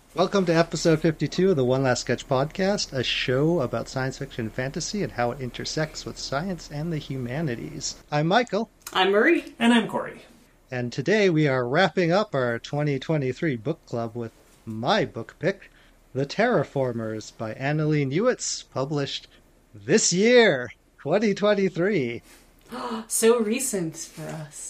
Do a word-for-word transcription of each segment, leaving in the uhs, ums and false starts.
Welcome to episode fifty-two of the One Last Sketch podcast, a show about science fiction and fantasy and how it intersects with science and the humanities. I'm Michael. I'm Marie. And I'm Corey. And today we are wrapping up our twenty twenty-three book club with my book pick, The Terraformers by Annalee Newitz, published this year, twenty twenty-three. So recent for us.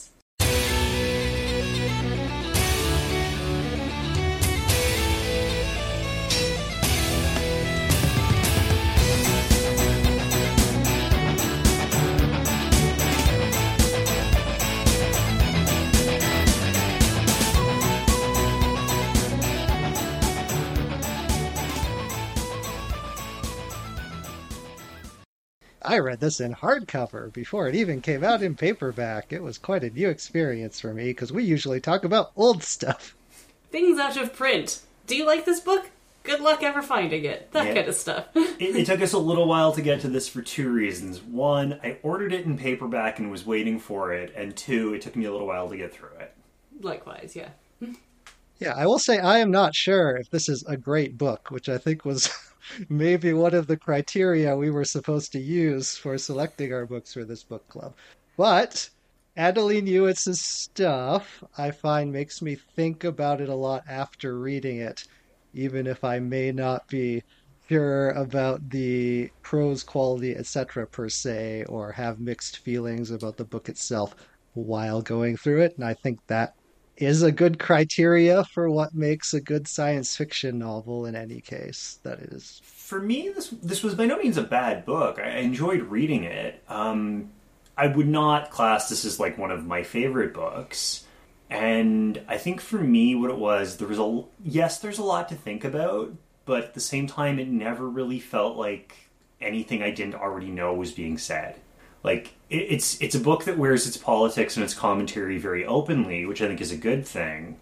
I read this in hardcover before it even came out in paperback. It was quite a new experience for me because we usually talk about old stuff. Things out of print. Do you like this book? Good luck ever finding it. That yeah. kind of stuff. it, it took us a little while to get to this for two reasons. One, I ordered it in paperback and was waiting for it. And two, it took me a little while to get through it. Likewise, yeah. Yeah, I will say I am not sure if this is a great book, which I think was maybe one of the criteria we were supposed to use for selecting our books for this book club. But Annalee Newitz's stuff, I find, makes me think about it a lot after reading it, even if I may not be sure about the prose quality, et cetera per se, or have mixed feelings about the book itself while going through it. And I think that is a good criteria for what makes a good science fiction novel in any case, that is. For me, this this was by no means a bad book. I enjoyed reading it. Um, I would not class this as like one of my favorite books. And I think for me what it was, there was a, yes, there's a lot to think about, but at the same time it never really felt like anything I didn't already know was being said. Like, it's it's a book that wears its politics and its commentary very openly, which I think is a good thing.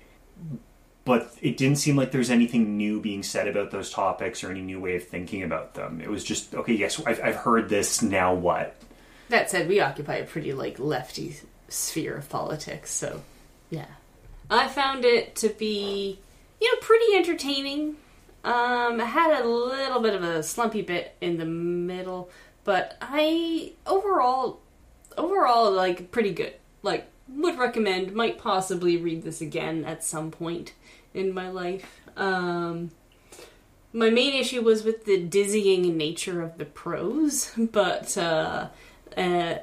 But it didn't seem like there's anything new being said about those topics or any new way of thinking about them. It was just, okay, yes, I've, I've heard this, now what? That said, we occupy a pretty, like, lefty sphere of politics, so, yeah. I found it to be, you know, pretty entertaining. Um, I had a little bit of a slumpy bit in the middle, but I, overall, overall, like, pretty good. Like, would recommend, might possibly read this again at some point in my life. Um, my main issue was with the dizzying nature of the prose, but, uh, uh,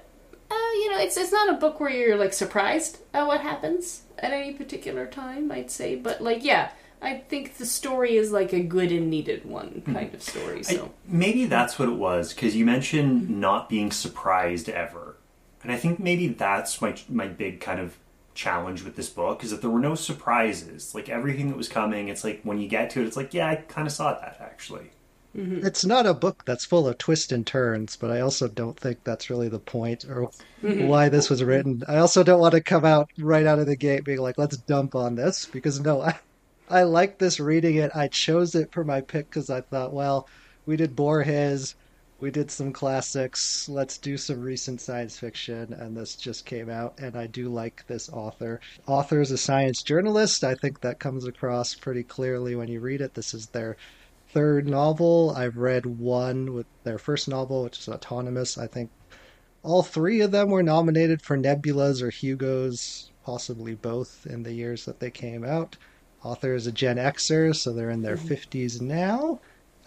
uh, you know, it's it's not a book where you're, like, surprised at what happens at any particular time, I'd say, but, like, yeah, I think the story is like a good and needed one kind of story. So I, maybe that's what it was, because you mentioned not being surprised ever. And I think maybe that's my my big kind of challenge with this book, is that there were no surprises. Like, everything that was coming, it's like, when you get to it, it's like, yeah, I kind of saw that, actually. Mm-hmm. It's not a book that's full of twists and turns, but I also don't think that's really the point or mm-hmm. why this was written. I also don't want to come out right out of the gate being like, let's dump on this, because no, I... I liked this reading it. I chose it for my pick because I thought, well, we did Borges, we did some classics, let's do some recent science fiction, and this just came out, and I do like this author. Author is a science journalist. I think that comes across pretty clearly when you read it. This is their third novel. I've read one with their first novel, which is Autonomous. I think all three of them were nominated for Nebulas or Hugos, possibly both, in the years that they came out. Author is a Gen Xer, so they're in their mm-hmm. fifties now.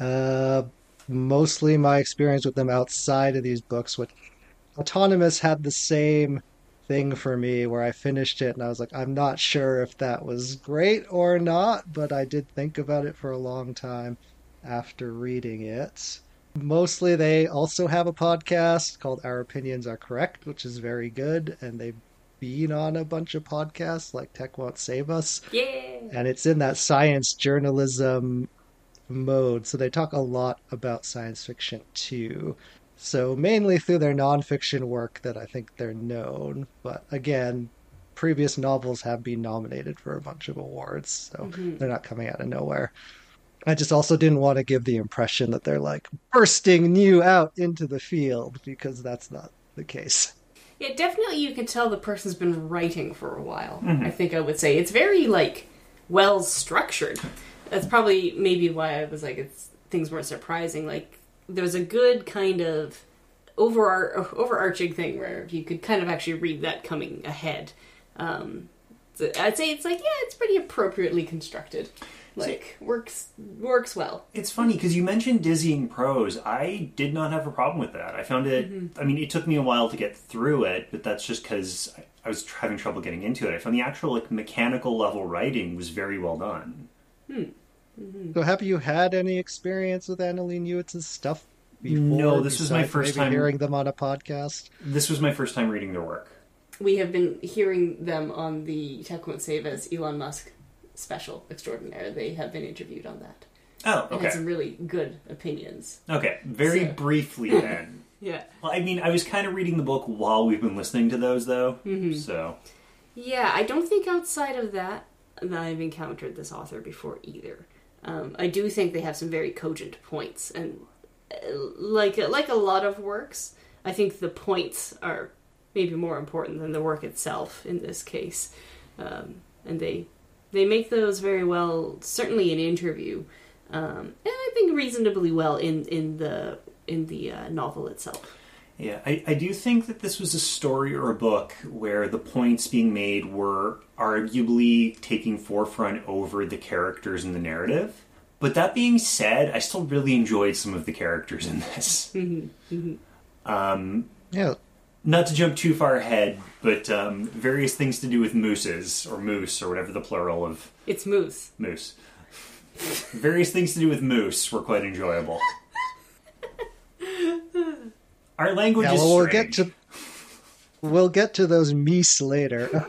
Uh, mostly my experience with them outside of these books, which Autonomous had the same thing for me, where I finished it and I was like, I'm not sure if that was great or not, but I did think about it for a long time after reading it. Mostly they also have a podcast called Our Opinions Are Correct, which is very good, and they've been on a bunch of podcasts like Tech Won't Save Us. Yeah. And it's in that science journalism mode. So they talk a lot about science fiction too. So mainly through their nonfiction work that I think they're known. But again, previous novels have been nominated for a bunch of awards. So mm-hmm. they're not coming out of nowhere. I just also didn't want to give the impression that they're like bursting new out into the field, because that's not the case. Yeah, definitely you can tell the person's been writing for a while, mm-hmm. I think I would say. It's very, like, well structured. that's probably maybe why I was like, it's things weren't surprising. Like, there was a good kind of over overarching thing where you could kind of actually read that coming ahead. Um, so I'd say it's like, yeah, it's pretty appropriately constructed. Like, works works well. It's funny, because you mentioned dizzying prose. I did not have a problem with that. I found it, mm-hmm. I mean, it took me a while to get through it, but that's just because I, I was having trouble getting into it. I found the actual, like, mechanical level writing was very well done. Hmm. Mm-hmm. So have you had any experience with Annalee Newitz's stuff before? No, this was my first time hearing them on a podcast. This was my first time reading their work. We have been hearing them on the Tech Won't Save Us Elon Musk special extraordinaire. They have been interviewed on that. Oh, okay. And had some really good opinions. Okay, very so. briefly then. Yeah. Well, I mean, I was kind of reading the book while we've been listening to those, though. Mm-hmm. So. Yeah, I don't think outside of that that I've encountered this author before either. Um, I do think they have some very cogent points, and uh, like like a lot of works, I think the points are maybe more important than the work itself in this case, um, and they they make those very well. Certainly in interview, um, and I think reasonably well in in the in the uh, novel itself. Yeah, I, I do think that this was a story or a book where the points being made were arguably taking forefront over the characters in the narrative. But that being said, I still really enjoyed some of the characters in this. Mm-hmm. Mm-hmm. Um, yeah. Not to jump too far ahead, but um, various things to do with mooses, or moose, or whatever the plural of... It's moose. Moose. Various things to do with moose were quite enjoyable. Our language yeah, is well, we'll strange. get to we'll get to those meese later.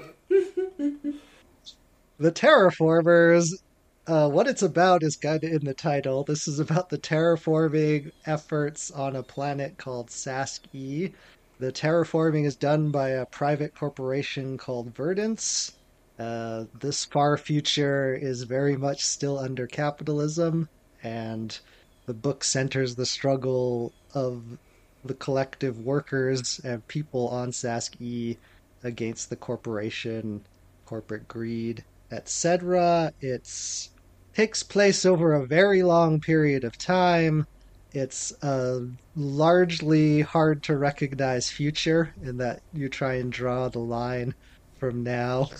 The Terraformers, uh, what it's about is kind of in the title. This is about the terraforming efforts on a planet called Sask-E. The terraforming is done by a private corporation called Verdance. Uh, this far future is very much still under capitalism, and the book centers the struggle of the collective workers and people on Sask-E against the corporation, corporate greed, et cetera. It takes place over a very long period of time. It's a largely hard to recognize future in that you try and draw the line from now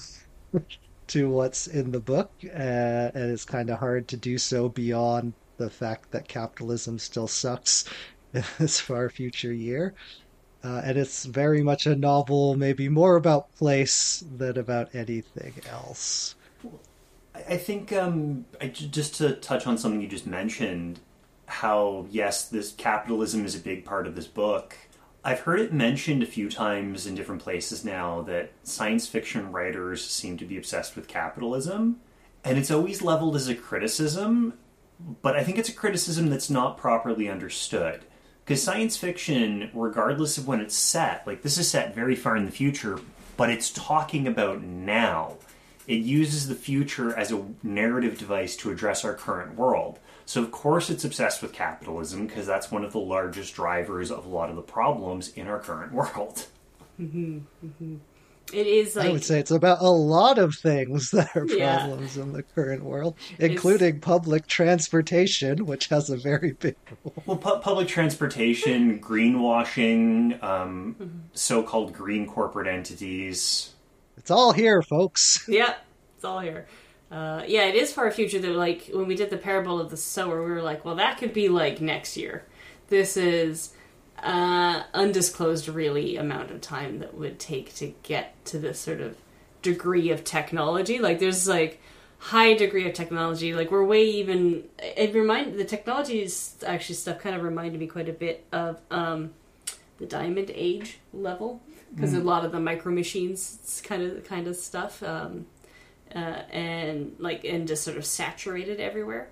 to what's in the book, uh, and it's kind of hard to do so beyond the fact that capitalism still sucks in this far future year. Uh, and it's very much a novel, maybe more about place than about anything else. I think, um, I, just to touch on something you just mentioned, how, yes, this capitalism is a big part of this book. I've heard it mentioned a few times in different places now that science fiction writers seem to be obsessed with capitalism, and it's always leveled as a criticism, but I think it's a criticism that's not properly understood. Because science fiction, regardless of when it's set, like this is set very far in the future, but it's talking about now. It uses the future as a narrative device to address our current world. So of course it's obsessed with capitalism, because that's one of the largest drivers of a lot of the problems in our current world. Mm-hmm, mm-hmm. It is like... I would say it's about a lot of things that are yeah. problems in the current world, including it's... public transportation, which has a very big role. Well, pu- public transportation, greenwashing, um, mm-hmm. so-called green corporate entities. It's all here, folks. Yeah, it's all here. Uh, yeah, it is far future that, like, when we did the Parable of the Sower, we were like, well, that could be, like, next year. This is... Uh, undisclosed really amount of time that would take to get to this sort of degree of technology. Like there's like high degree of technology. Like we're way even. It remind the technology is actually stuff kind of reminded me quite a bit of um, the Diamond Age level because mm. a lot of the micro machines kind of kind of stuff um, uh, and like and just sort of saturated everywhere.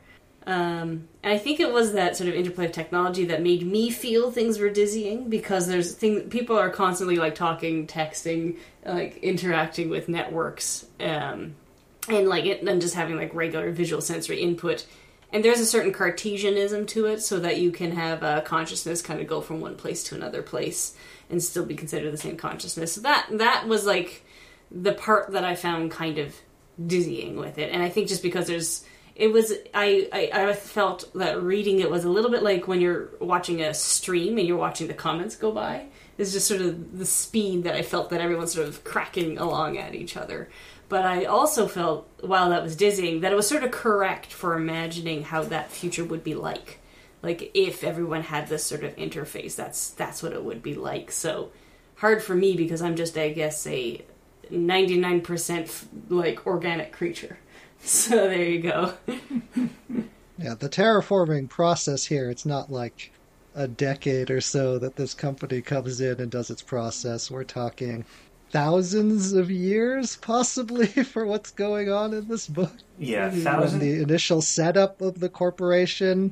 Um, and I think it was that sort of interplay of technology that made me feel things were dizzying because there's thing people are constantly like talking, texting, like interacting with networks, um, and like it, and just having like regular visual sensory input. And there's a certain Cartesianism to it, so that you can have a consciousness kind of go from one place to another place and still be considered the same consciousness. So that that was like the part that I found kind of dizzying with it. And I think just because there's it was, I, I, I felt that reading it was a little bit like when you're watching a stream and you're watching the comments go by. It's just sort of the speed that I felt that everyone's sort of cracking along at each other. But I also felt, while that was dizzying, that it was sort of correct for imagining how that future would be like. Like, if everyone had this sort of interface, that's that's what it would be like. So, hard for me because I'm just, I guess, a ninety-nine percent, like, organic creature. So, there you go. Yeah, the terraforming process here, it's not like a decade or so that this company comes in and does its process. We're talking thousands of years, possibly, for what's going on in this book. Yeah, From thousand. the initial setup of the corporation.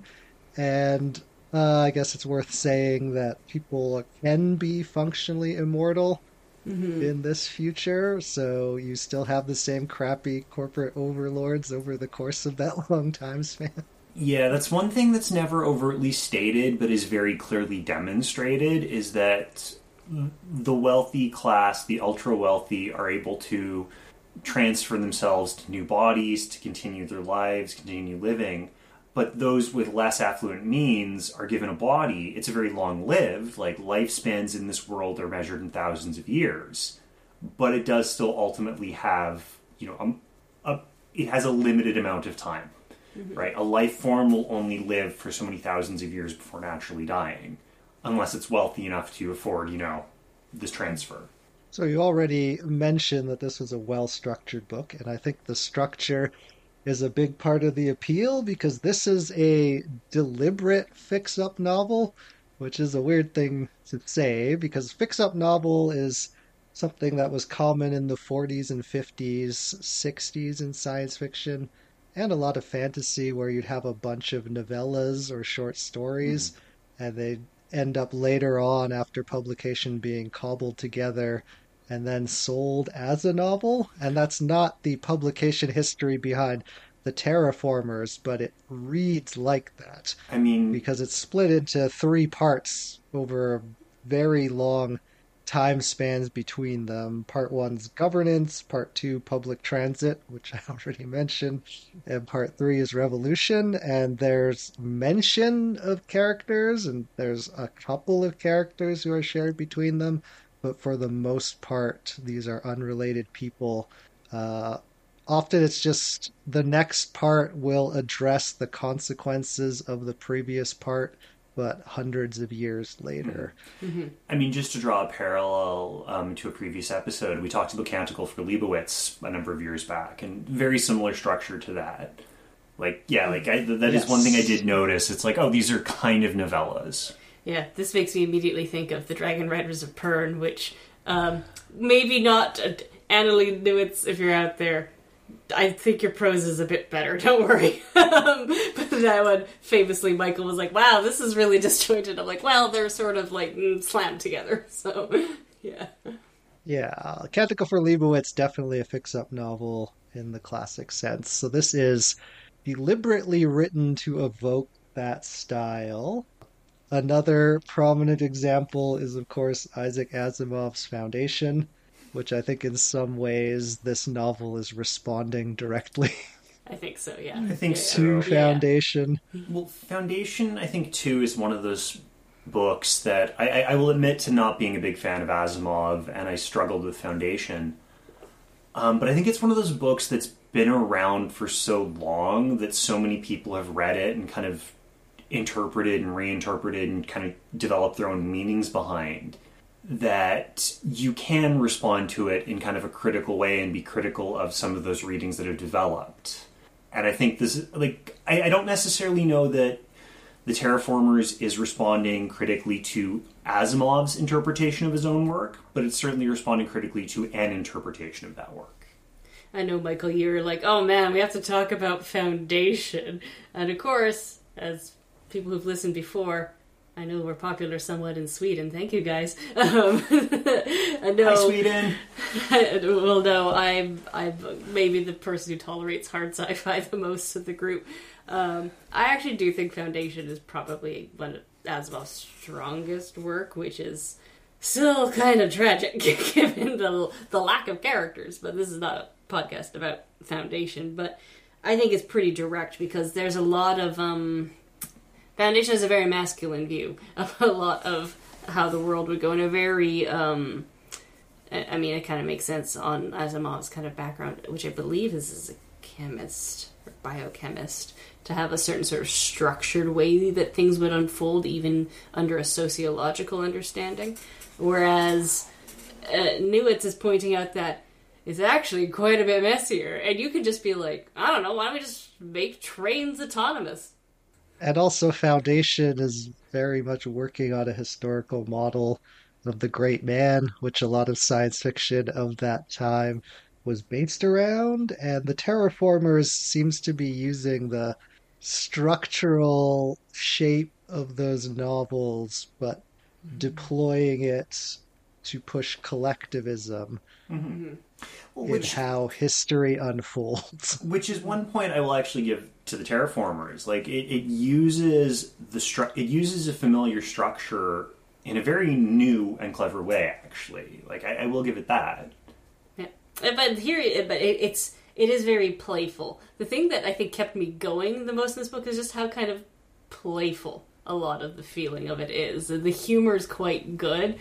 And uh, I guess it's worth saying that people can be functionally immortal mm-hmm. in this future, so you still have the same crappy corporate overlords over the course of that long time span. Yeah, that's one thing that's never overtly stated, but is very clearly demonstrated, is that the wealthy class, the ultra-wealthy, are able to transfer themselves to new bodies, to continue their lives, continue living. But those with less affluent means are given a body. It's a very long-lived, like lifespans in this world are measured in thousands of years. But it does still ultimately have, you know, a, a, it has a limited amount of time, mm-hmm. right? A life form will only live for so many thousands of years before naturally dying, unless it's wealthy enough to afford, you know, this transfer. So you already mentioned that this was a well-structured book, and I think the structure is a big part of the appeal, because this is a deliberate fix-up novel, which is a weird thing to say, because fix-up novel is something that was common in the forties and fifties, sixties in science fiction, and a lot of fantasy, where you'd have a bunch of novellas or short stories, mm. and they'd end up later on, after publication, being cobbled together and then sold as a novel. And that's not the publication history behind the Terraformers, but it reads like that. I mean, because it's split into three parts over very long time spans between them. Part one's governance, part two public transit, which I already mentioned, and part three is revolution. And there's mention of characters, and there's a couple of characters who are shared between them, but for the most part, these are unrelated people. Uh, often it's just the next part will address the consequences of the previous part, but hundreds of years later. Mm-hmm. I mean, just to draw a parallel um, to a previous episode, we talked about Canticle for Leibowitz a number of years back, and very similar structure to that. Like, yeah, like I, that yes. is one thing I did notice. It's like, oh, these are kind of novellas. Yeah, this makes me immediately think of the Dragon Riders of Pern, which um, maybe not uh, Annalee Newitz, if you're out there. I think your prose is a bit better, don't worry. um, but that one, famously, Michael was like, wow, this is really disjointed. I'm like, well, they're sort of like mm, slammed together. So, yeah. Yeah, Canticle for Leibowitz, definitely a fix-up novel in the classic sense. So this is deliberately written to evoke that style. Another prominent example is, of course, Isaac Asimov's Foundation, which I think in some ways this novel is responding directly. I think so, yeah. I think yeah, so. To Foundation. Yeah. Well, Foundation, I think, too, is one of those books that I, I will admit to not being a big fan of Asimov, and I struggled with Foundation. Um, but I think it's one of those books that's been around for so long that so many people have read it and kind of interpreted and reinterpreted and kind of developed their own meanings behind, that you can respond to it in kind of a critical way and be critical of some of those readings that have developed. And I think this is, like, I, I don't necessarily know that the Terraformers is responding critically to Asimov's interpretation of his own work, but it's certainly responding critically to an interpretation of that work. I know, Michael, you're like, oh man, we have to talk about Foundation. And of course, as people who've listened before, I know we're popular somewhat in Sweden. Thank you, guys. Um, I know, Hi, Sweden. Well, no, I'm I'm maybe the person who tolerates hard sci-fi the most of the group. Um, I actually do think Foundation is probably one of Asimov's strongest work, which is still kind of tragic given the the lack of characters. But this is not a podcast about Foundation. But I think it's pretty direct because there's a lot of um, Foundation has a very masculine view of a lot of how the world would go in a very. Um, I mean, it kind of makes sense on Asimov's kind of background, which I believe is as a chemist or biochemist, to have a certain sort of structured way that things would unfold even under a sociological understanding. Whereas uh, Newitz is pointing out that it's actually quite a bit messier. And you could just be like, I don't know, why don't we just make trains autonomous? And also Foundation is very much working on a historical model of the great man, which a lot of science fiction of that time was based around. And the Terraformers seems to be using the structural shape of those novels, but deploying it to push collectivism Mm-hmm. Well, in which, how history unfolds. which is one point I will actually give to the Terraformers. Like it, it uses the stru- it uses a familiar structure in a very new and clever way. Actually, like I, I will give it that. Yeah, but here, but it, it's it is very playful. The thing that I think kept me going the most in this book is just how kind of playful a lot of the feeling of it is. The humor is quite good.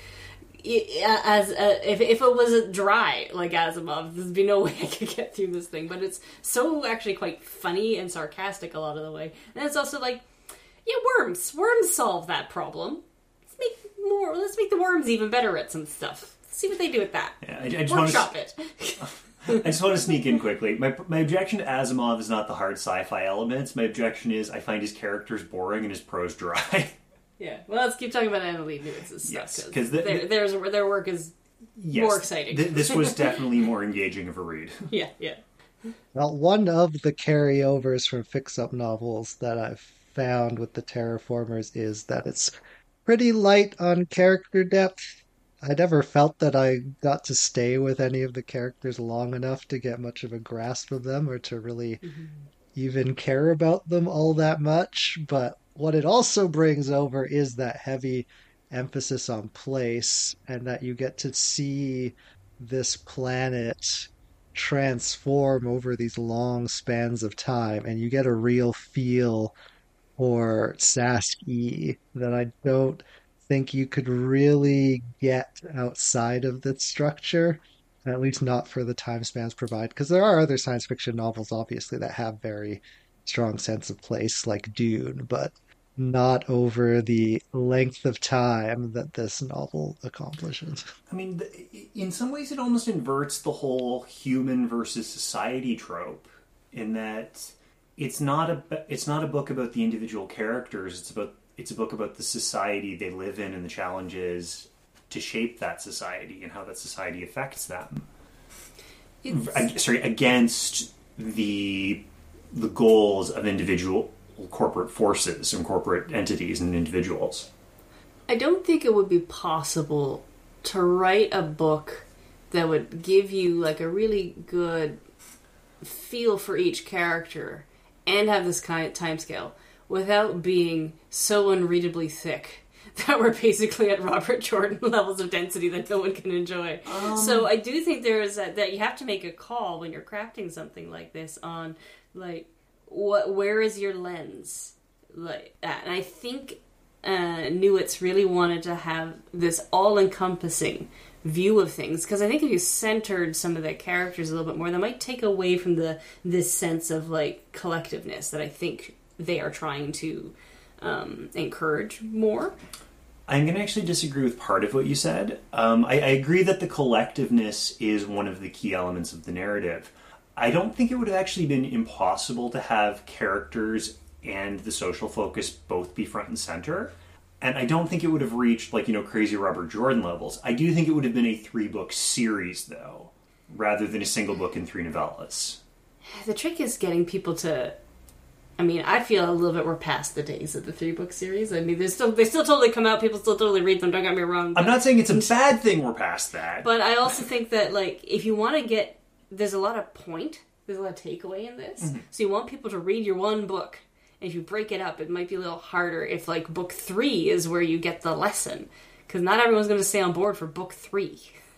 As a, if if it was dry like Asimov, there'd be no way I could get through this thing. But it's so actually quite funny and sarcastic a lot of the way, and it's also like, yeah, worms, worms solve that problem. Let's make more. Let's make the worms even better at some stuff. Let's see what they do with that. Yeah, I, I just Workshop want to, it. I just want to sneak in quickly. My my objection to Asimov is not the hard sci-fi elements. My objection is I find his characters boring and his prose dry. Yeah, well, let's keep talking about Annalee Newitz's Yes, stuff, 'cause the- their, the- there's, their work is Yes, more exciting. th- this was definitely more engaging of a read. yeah, yeah. Well, one of the carryovers from fix-up novels that I've found with the Terraformers is that it's pretty light on character depth. I never felt that I got to stay with any of the characters long enough to get much of a grasp of them or to really Mm-hmm. even care about them all that much. But what it also brings over is that heavy emphasis on place and that you get to see this planet transform over these long spans of time, and you get a real feel for Sask-E that I don't think you could really get outside of that structure, at least not for the time spans provided, because there are other science fiction novels, obviously, that have very strong sense of place, like Dune, but not over the length of time that this novel accomplishes. I mean, th- in some ways, it almost inverts the whole human versus society trope, in that it's not a it's not a book about the individual characters. It's about it's a book about the society they live in and the challenges to shape that society and how that society affects them. It's, Sorry, against the the goals of individual corporate forces and corporate entities and individuals. I don't think it would be possible to write a book that would give you like a really good feel for each character and have this kind of time scale without being so unreadably thick that we're basically at Robert Jordan levels of density that no one can enjoy. Um, so I do think there is that, that you have to make a call when you're crafting something like this on like what where is your lens like that. And I think uh, Newitz really wanted to have this all-encompassing view of things, because I think if you centered some of the characters a little bit more, that might take away from the this sense of like collectiveness that I think they are trying to um, encourage more. I'm going to actually disagree with part of what you said. Um, I, I agree that the collectiveness is one of the key elements of the narrative. I don't think it would have actually been impossible to have characters and the social focus both be front and center. And I don't think it would have reached, like, you know, crazy Robert Jordan levels. I do think it would have been a three-book series, though, rather than a single book in three novellas. The trick is getting people to... I mean, I feel a little bit we're past the days of the three-book series. I mean, they still they still totally come out. People still totally read them. Don't get me wrong. But, I'm not saying it's a bad thing we're past that. But I also think that, like, if you want to get... There's a lot of point. There's a lot of takeaway in this. Mm-hmm. So you want people to read your one book. And if you break it up, it might be a little harder if, like, book three is where you get the lesson. Because not everyone's going to stay on board for book three.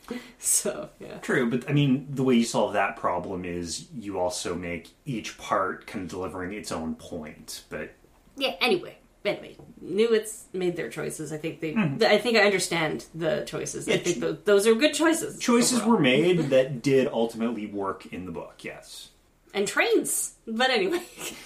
So, yeah. True, but I mean, the way you solve that problem is you also make each part kind of delivering its own point. But yeah, anyway. Anyway, Newitz made their choices. I think they. Mm-hmm. I think I understand the choices. Yeah, I think those, those are good choices. Choices overall. were made that did ultimately work in the book. Yes, and trains. But anyway.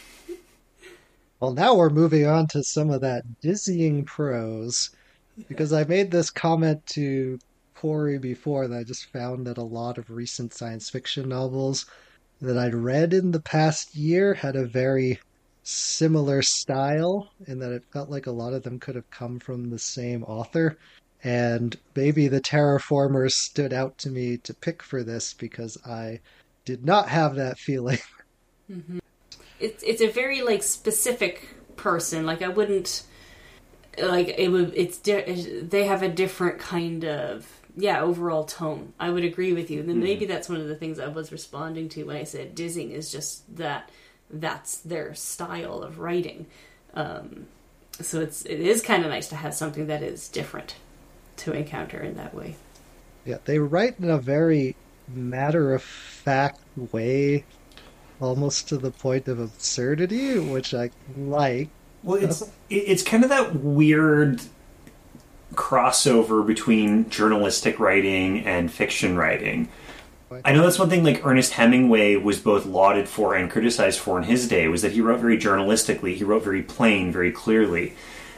Well, now we're moving on to some of that dizzying prose, because I made this comment to Corey before that I just found that a lot of recent science fiction novels that I'd read in the past year had a very similar style, in that it felt like a lot of them could have come from the same author. And maybe the Terraformers stood out to me to pick for this because I did not have that feeling. Mm-hmm. It's it's a very like specific person. Like I wouldn't like it would. It's di- they have a different kind of yeah overall tone. I would agree with you. Then mm-hmm. maybe that's one of the things I was responding to when I said dizzying is just that. That's their style of writing. Um, so it's it is kind of nice to have something that is different to encounter in that way. Yeah, they write in a very matter-of-fact way, almost to the point of absurdity, which I like. Well, it's it's kind of that weird crossover between journalistic writing and fiction writing. I know that's one thing like Ernest Hemingway was both lauded for and criticized for in his day, was that he wrote very journalistically, he wrote very plain, very clearly.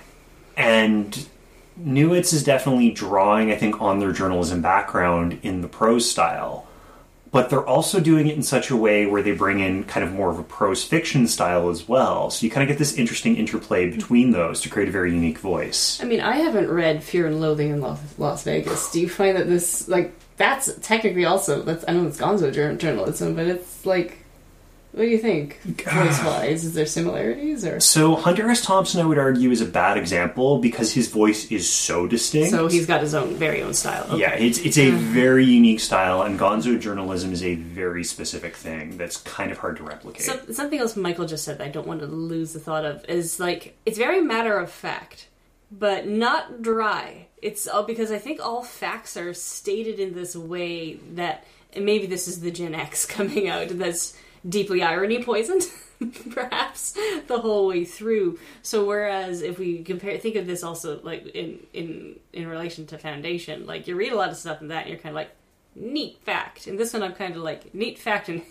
And Newitz is definitely drawing, I think, on their journalism background in the prose style. But they're also doing it in such a way where they bring in kind of more of a prose fiction style as well. So you kind of get this interesting interplay between those to create a very unique voice. I mean, I haven't read Fear and Loathing in Las Vegas. Do you find that this, like, that's technically also, that's I know it's gonzo journalism, but it's like, what do you think, voice-wise? Is there similarities? Or So Hunter S. Thompson, I would argue, is a bad example because his voice is so distinct. So he's got his own, very own style. Okay. Yeah, it's it's a very unique style, and gonzo journalism is a very specific thing that's kind of hard to replicate. So, something else Michael just said that I don't want to lose the thought of is, like, it's very matter-of-fact, but not dry. It's all because I think all facts are stated in this way that, and maybe this is the Gen X coming out, that's deeply irony poisoned, perhaps, the whole way through. So whereas if we compare, think of this also like in, in, in relation to Foundation, like you read a lot of stuff in that and you're kind of like, neat fact. And this one I'm kind of like, neat fact and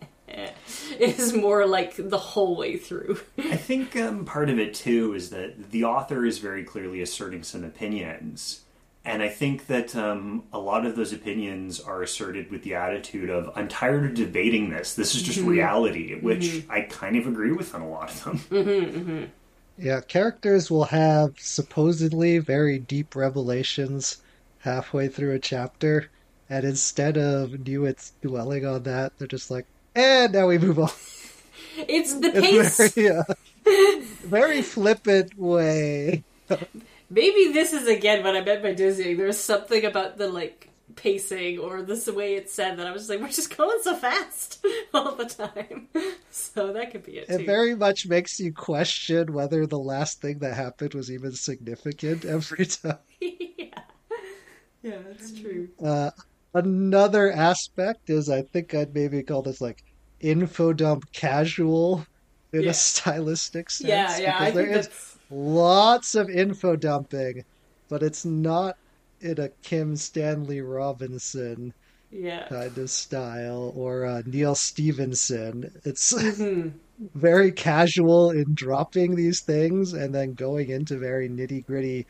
is more like the whole way through. I think um, part of it too is that the author is very clearly asserting some opinions. And I think that um, a lot of those opinions are asserted with the attitude of, I'm tired of debating this. This is just mm-hmm. reality, which mm-hmm. I kind of agree with on a lot of them. Mm-hmm, mm-hmm. Yeah, characters will have supposedly very deep revelations halfway through a chapter, and instead of Newitz dwelling on that, they're just like, and now we move on. It's the pace. It's very, uh, very flippant way. Maybe this is, again, what I meant by dizzying. There was something about the, like, pacing or this way it's said that I was just like, we're just going so fast all the time. So that could be it, too. It very much makes you question whether the last thing that happened was even significant every time. yeah. Yeah, that's true. Uh, another aspect is, I think I'd maybe call this, like, info dump casual in yeah. a stylistic sense. Yeah, yeah, I think is that's... lots of info dumping, but it's not in a Kim Stanley Robinson yeah. kind of style or uh, Neil Stevenson. It's mm-hmm. very casual in dropping these things and then going into very nitty gritty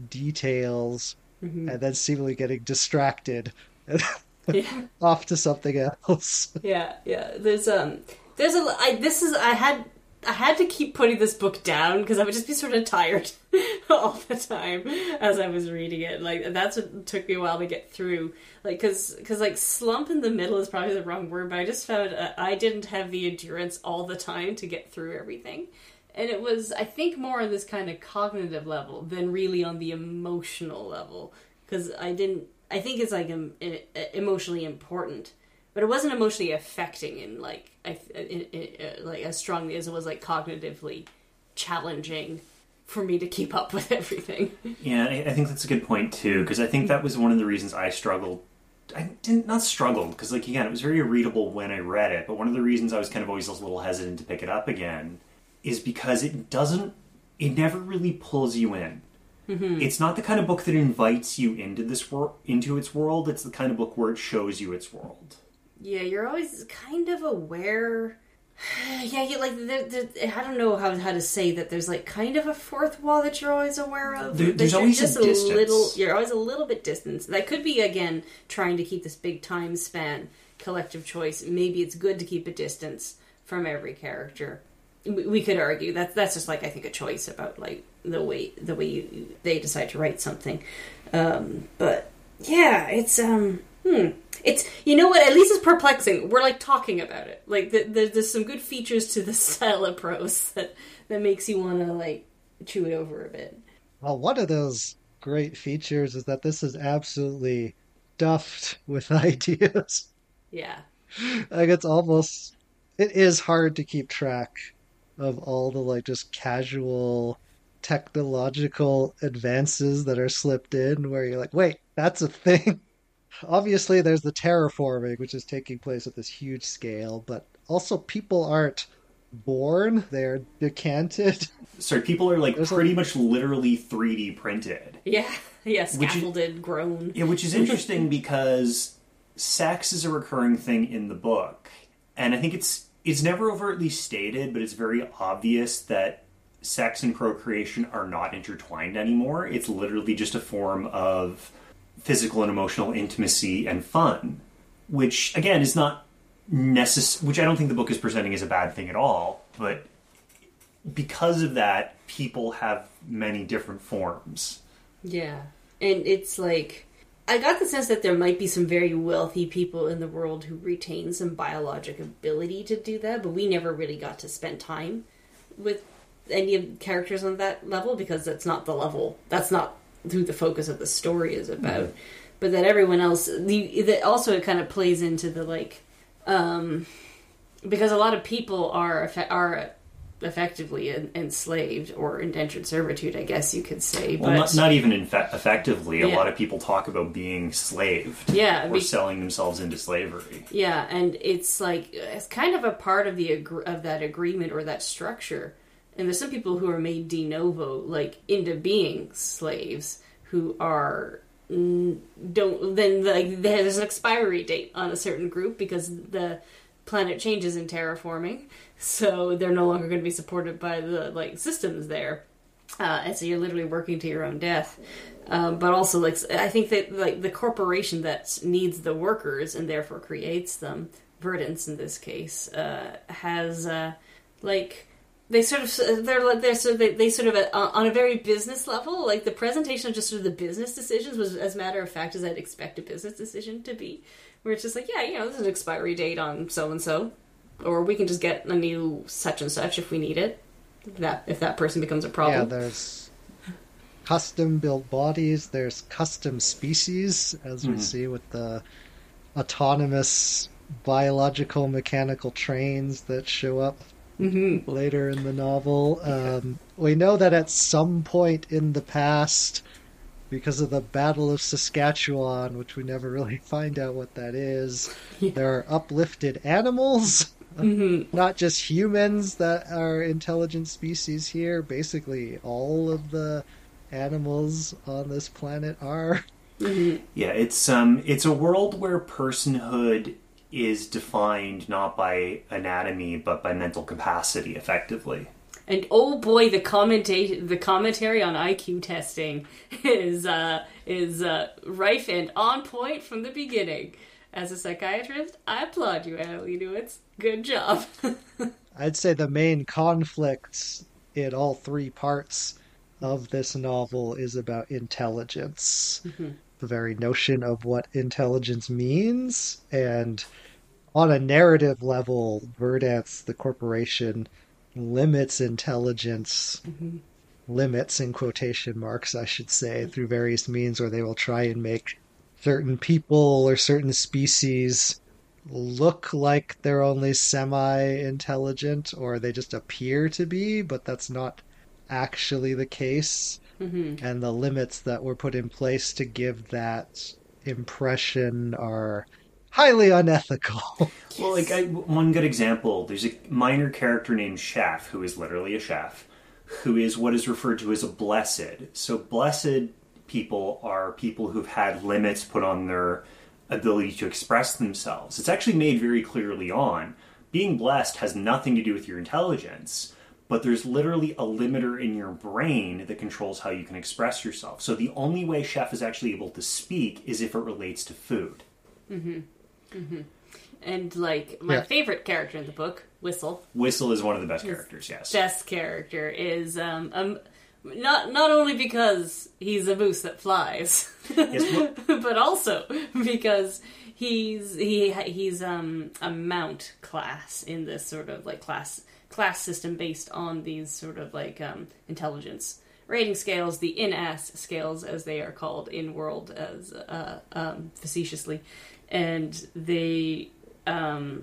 details mm-hmm. and then seemingly getting distracted and yeah. off to something else. Yeah, yeah. There's um, there's a. I, this is I had. I had to keep putting this book down because I would just be sort of tired all the time as I was reading it. Like, that's what took me a while to get through. Like, because, cause, like, slump in the middle is probably the wrong word, but I just found uh, I didn't have the endurance all the time to get through everything. And it was, I think, more on this kind of cognitive level than really on the emotional level. Because I didn't, I think it's, like, em, emotionally important. But it wasn't emotionally affecting in like I, in, in, like as strongly as it was like cognitively challenging for me to keep up with everything. Yeah, I think that's a good point too, because I think that was one of the reasons I struggled I didn't not struggled because like again it was very readable when I read it, but one of the reasons I was kind of always a little hesitant to pick it up again is because it doesn't it never really pulls you in. Mm-hmm. It's not the kind of book that invites you into this wor- into its world. It's the kind of book where it shows you its world. Yeah, you're always kind of aware. Yeah, you like. The, the, I don't know how how to say that. There's like kind of a fourth wall that you're always aware of. There, there's always just a distance. Little, you're always a little bit distant. That could be again trying to keep this big time span, collective choice. Maybe it's good to keep a distance from every character. We, we could argue that that's just like I think a choice about like the way the way you, they decide to write something. Um, but yeah, it's um. Hmm. It's, you know what, at least it's perplexing. We're, like, talking about it. Like, the, the, there's some good features to the style of prose that, that makes you want to, like, chew it over a bit. Well, one of those great features is that this is absolutely stuffed with ideas. Yeah. Like, it's almost... It is hard to keep track of all the, like, just casual technological advances that are slipped in, where you're like, wait, that's a thing? Obviously, there's the terraforming, which is taking place at this huge scale, but also people aren't born, they're decanted. Sorry, people are like There's pretty a... much literally three D printed. Yeah, yeah, Which scaffolded, is, grown. Yeah, which is interesting because sex is a recurring thing in the book. And I think it's it's never overtly stated, but it's very obvious that sex and procreation are not intertwined anymore. It's literally just a form of physical and emotional intimacy and fun, which again is not necess- which I don't think the book is presenting as a bad thing at all, but because of that, people have many different forms. Yeah. And it's like, I got the sense that there might be some very wealthy people in the world who retain some biologic ability to do that, but we never really got to spend time with any of the characters on that level because that's not the level, that's not who the focus of the story is about. Mm-hmm. But that everyone else, the, that also it kind of plays into the like, um, because a lot of people are are effectively enslaved or indentured servitude, I guess you could say. Well, but not, not even infe- effectively. Yeah. A lot of people talk about being slaved, yeah, or be- selling themselves into slavery. Yeah, and it's like it's kind of a part of the ag- of that agreement or that structure. And there's some people who are made de novo, like into being slaves, who are don't then like there's an expiry date on a certain group because the planet changes in terraforming, so they're no longer going to be supported by the like systems there, uh, and so you're literally working to your own death. Um, but also, like I think that like the corporation that needs the workers and therefore creates them, Verdance in this case, uh, has uh, like. They sort of they're they're sort of, they, they sort of uh, on a very business level, like the presentation of just sort of the business decisions was as matter of fact as I'd expect a business decision to be, where it's just like, yeah, you know, there's an expiry date on so and so, or we can just get a new such and such if we need it. If that if that person becomes a problem. Yeah, there's custom built bodies. There's custom species, as mm-hmm. we see with the autonomous biological mechanical trains that show up. Mm-hmm. Later in the novel. Um, we know that at some point in the past, because of the Battle of Saskatchewan, which we never really find out what that is, yeah. there are uplifted animals, mm-hmm. not just humans that are intelligent species here. Basically, all of the animals on this planet are. Mm-hmm. Yeah, it's um, it's a world where personhood is defined not by anatomy but by mental capacity, effectively. And oh boy, the commenta- the commentary on I Q testing is uh, is uh, rife and on point from the beginning. As a psychiatrist, I applaud you, Annalie Newitz. Good job. I'd say the main conflict in all three parts of this novel is about intelligence. Mm-hmm. The very notion of what intelligence means, and on a narrative level, Verdance, the corporation, limits intelligence, mm-hmm. limits in quotation marks, I should say, through various means where they will try and make certain people or certain species look like they're only semi-intelligent, or they just appear to be, but that's not actually the case. Mm-hmm. And the limits that were put in place to give that impression are highly unethical. Well, like I, one good example, there's a minor character named Chef, who is literally a chef, who is what is referred to as a blessed. So blessed people are people who've had limits put on their ability to express themselves. It's actually made very clearly on. Being blessed has nothing to do with your intelligence, but there's literally a limiter in your brain that controls how you can express yourself. So the only way Chef is actually able to speak is if it relates to food. Mm-hmm. Mm-hmm. And, like, my yeah. favorite character in the book, Whistle. Whistle is one of the best characters, yes. Best character is, um, um, not not only because he's a moose that flies, yes, but also because he's he he's um a mount class in this sort of like class class system based on these sort of like um intelligence rating scales, the I N A S scales as they are called in world as uh um facetiously, and they um.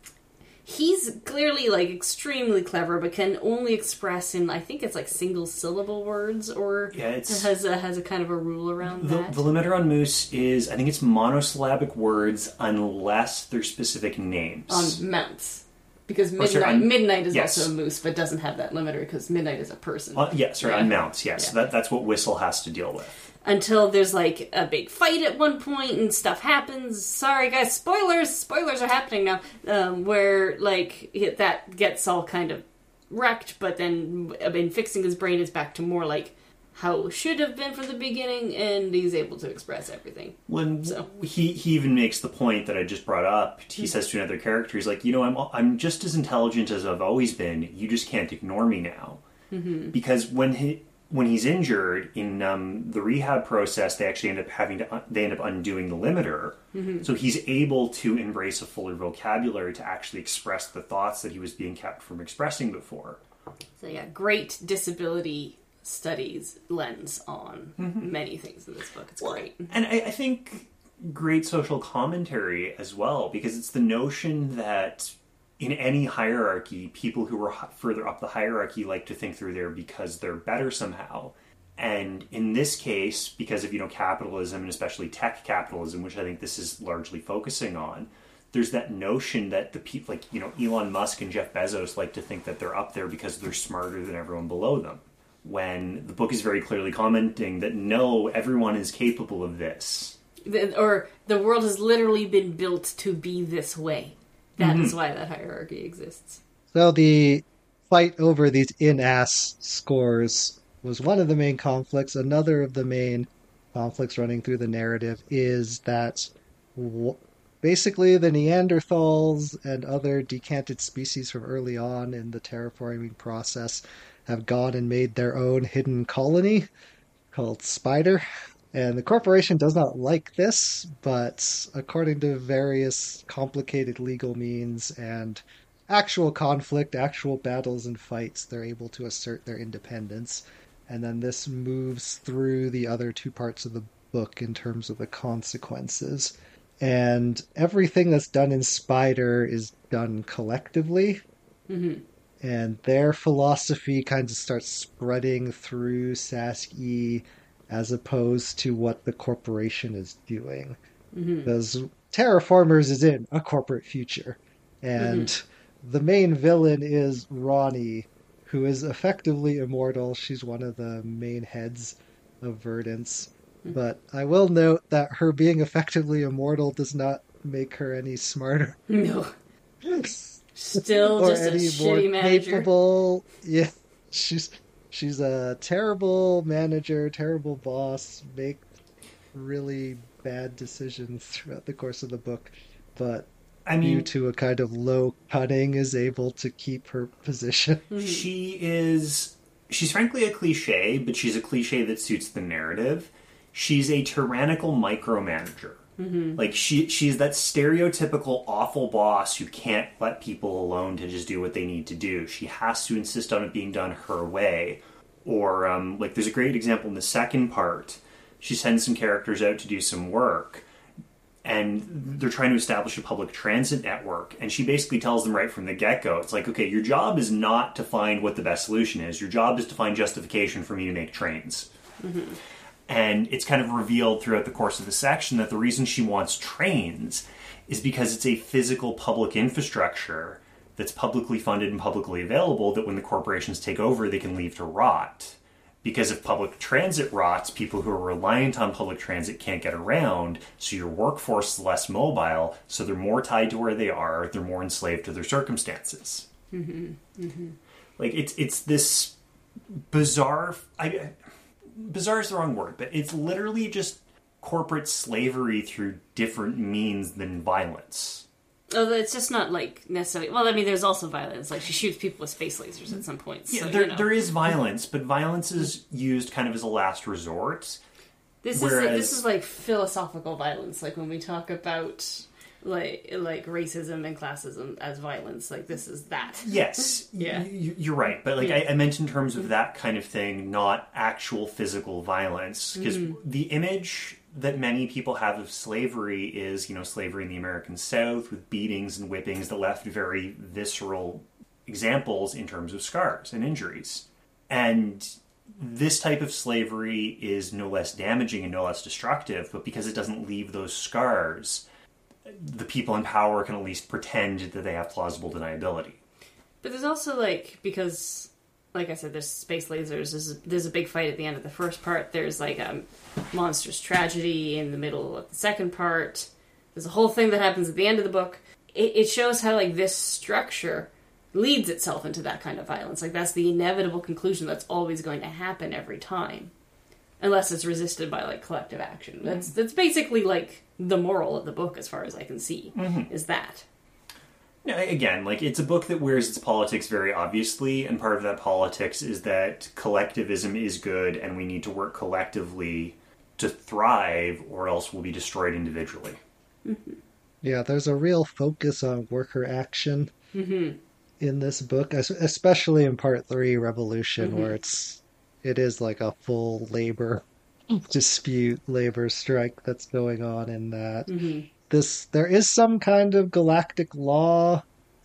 He's clearly, like, extremely clever, but can only express in, I think it's, like, single-syllable words, or yeah, it's, has a, has a kind of a rule around the, that. The limiter on Moose is, I think it's monosyllabic words unless they're specific names. On mounts. Because Or, Midnight, sorry, on- Midnight is yes. also a moose, but doesn't have that limiter, because Midnight is a person. Uh, yeah, sorry, Yeah. on mounts, yes. Yeah. So that, that's what Whistle has to deal with. Until there's, like, a big fight at one point and stuff happens. Sorry, guys, spoilers! Spoilers are happening now. Um, where, like, it, that gets all kind of wrecked, but then in fixing his brain, it's back to more, like, how it should have been from the beginning, and he's able to express everything. When So. he he even makes the point that I just brought up, he says to another character, he's like, you know, I'm I'm just as intelligent as I've always been. You just can't ignore me now. Mm-hmm. Because when he when he's injured in um, the rehab process, they actually end up having to un- they end up undoing the limiter. Mm-hmm. So he's able to embrace a fuller vocabulary to actually express the thoughts that he was being kept from expressing before. So yeah, great disability studies lens on Mm-hmm. many things in this book. It's great. And I, I think great social commentary as well, because it's the notion that in any hierarchy, people who are hi- further up the hierarchy like to think they're there because they're better somehow. And in this case, because of, you know, capitalism and especially tech capitalism, which I think this is largely focusing on, there's that notion that the people like, you know, Elon Musk and Jeff Bezos like to think that they're up there because they're smarter than everyone below them. When the book is very clearly commenting that no, everyone is capable of this. The, or the world has literally been built to be this way. That Mm-hmm. is why that hierarchy exists. So the fight over these I N A S scores was one of the main conflicts. Another of the main conflicts running through the narrative is that w- basically the Neanderthals and other decanted species from early on in the terraforming process have gone and made their own hidden colony called Spider. And the corporation does not like this, but according to various complicated legal means and actual conflict, actual battles and fights, they're able to assert their independence. And then this moves through the other two parts of the book in terms of the consequences. And everything that's done in Spider is done collectively. Mm-hmm. And their philosophy kind of starts spreading through Sask-E as opposed to what the corporation is doing. Mm-hmm. Because Terraformers is in a corporate future. And mm-hmm. the main villain is Ronnie, who is effectively immortal. She's one of the main heads of Verdance. Mm-hmm. But I will note that her being effectively immortal does not make her any smarter. No. Still or just a any shitty more manager. capable. Yeah, she's she's a terrible manager, terrible boss, make really bad decisions throughout the course of the book, but I mean, due to a kind of low cunning, is able to keep her position. She is she's frankly a cliche, but she's a cliche that suits the narrative. She's a tyrannical micromanager. Mm-hmm. Like, she she's that stereotypical awful boss who can't let people alone to just do what they need to do. She has to insist on it being done her way. Or, um, like, there's a great example in the second part. She sends some characters out to do some work, and they're trying to establish a public transit network. And she basically tells them right from the get-go, it's like, okay, your job is not to find what the best solution is. Your job is to find justification for me to make trains. Mm-hmm. And it's kind of revealed throughout the course of the section that the reason she wants trains is because it's a physical public infrastructure that's publicly funded and publicly available that when the corporations take over, they can leave to rot. Because if public transit rots, people who are reliant on public transit can't get around, so your workforce is less mobile, so they're more tied to where they are, they're more enslaved to their circumstances. Mm-hmm. Mm-hmm. Like, it's it's this bizarre... I, bizarre is the wrong word, but it's literally just corporate slavery through different means than violence. Oh, it's just not, like, necessarily... Well, I mean, there's also violence. Like, she shoots people with space lasers at some points. Yeah, so, there, you know. there is violence, but violence is used kind of as a last resort. This whereas... is this is like philosophical violence. Like, when we talk about, like, like racism and classism as violence, like, this is that. Yes, yeah. y- you're right. But, like, yeah. I, I meant in terms of that kind of thing, not actual physical violence. Because mm. the image that many people have of slavery is, you know, slavery in the American South with beatings and whippings that left very visceral examples in terms of scars and injuries. And this type of slavery is no less damaging and no less destructive, but because it doesn't leave those scars, the people in power can at least pretend that they have plausible deniability. But there's also, like, because... Like I said, there's space lasers. There's a, there's a big fight at the end of the first part. There's, like, a monstrous tragedy in the middle of the second part. There's a whole thing that happens at the end of the book. It, it shows how, like, this structure leads itself into that kind of violence. Like, that's the inevitable conclusion that's always going to happen every time. Unless it's resisted by, like, collective action. That's, that's basically, like, the moral of the book, as far as I can see, mm-hmm. is that. Yeah, again, like, it's a book that wears its politics very obviously, and part of that politics is that collectivism is good, and we need to work collectively to thrive, or else we'll be destroyed individually. Mm-hmm. Yeah, there's a real focus on worker action mm-hmm. in this book, especially in Part Three, Revolution, mm-hmm. where it's it is like a full labor dispute, labor strike that's going on in that. Mm-hmm. This there is some kind of galactic law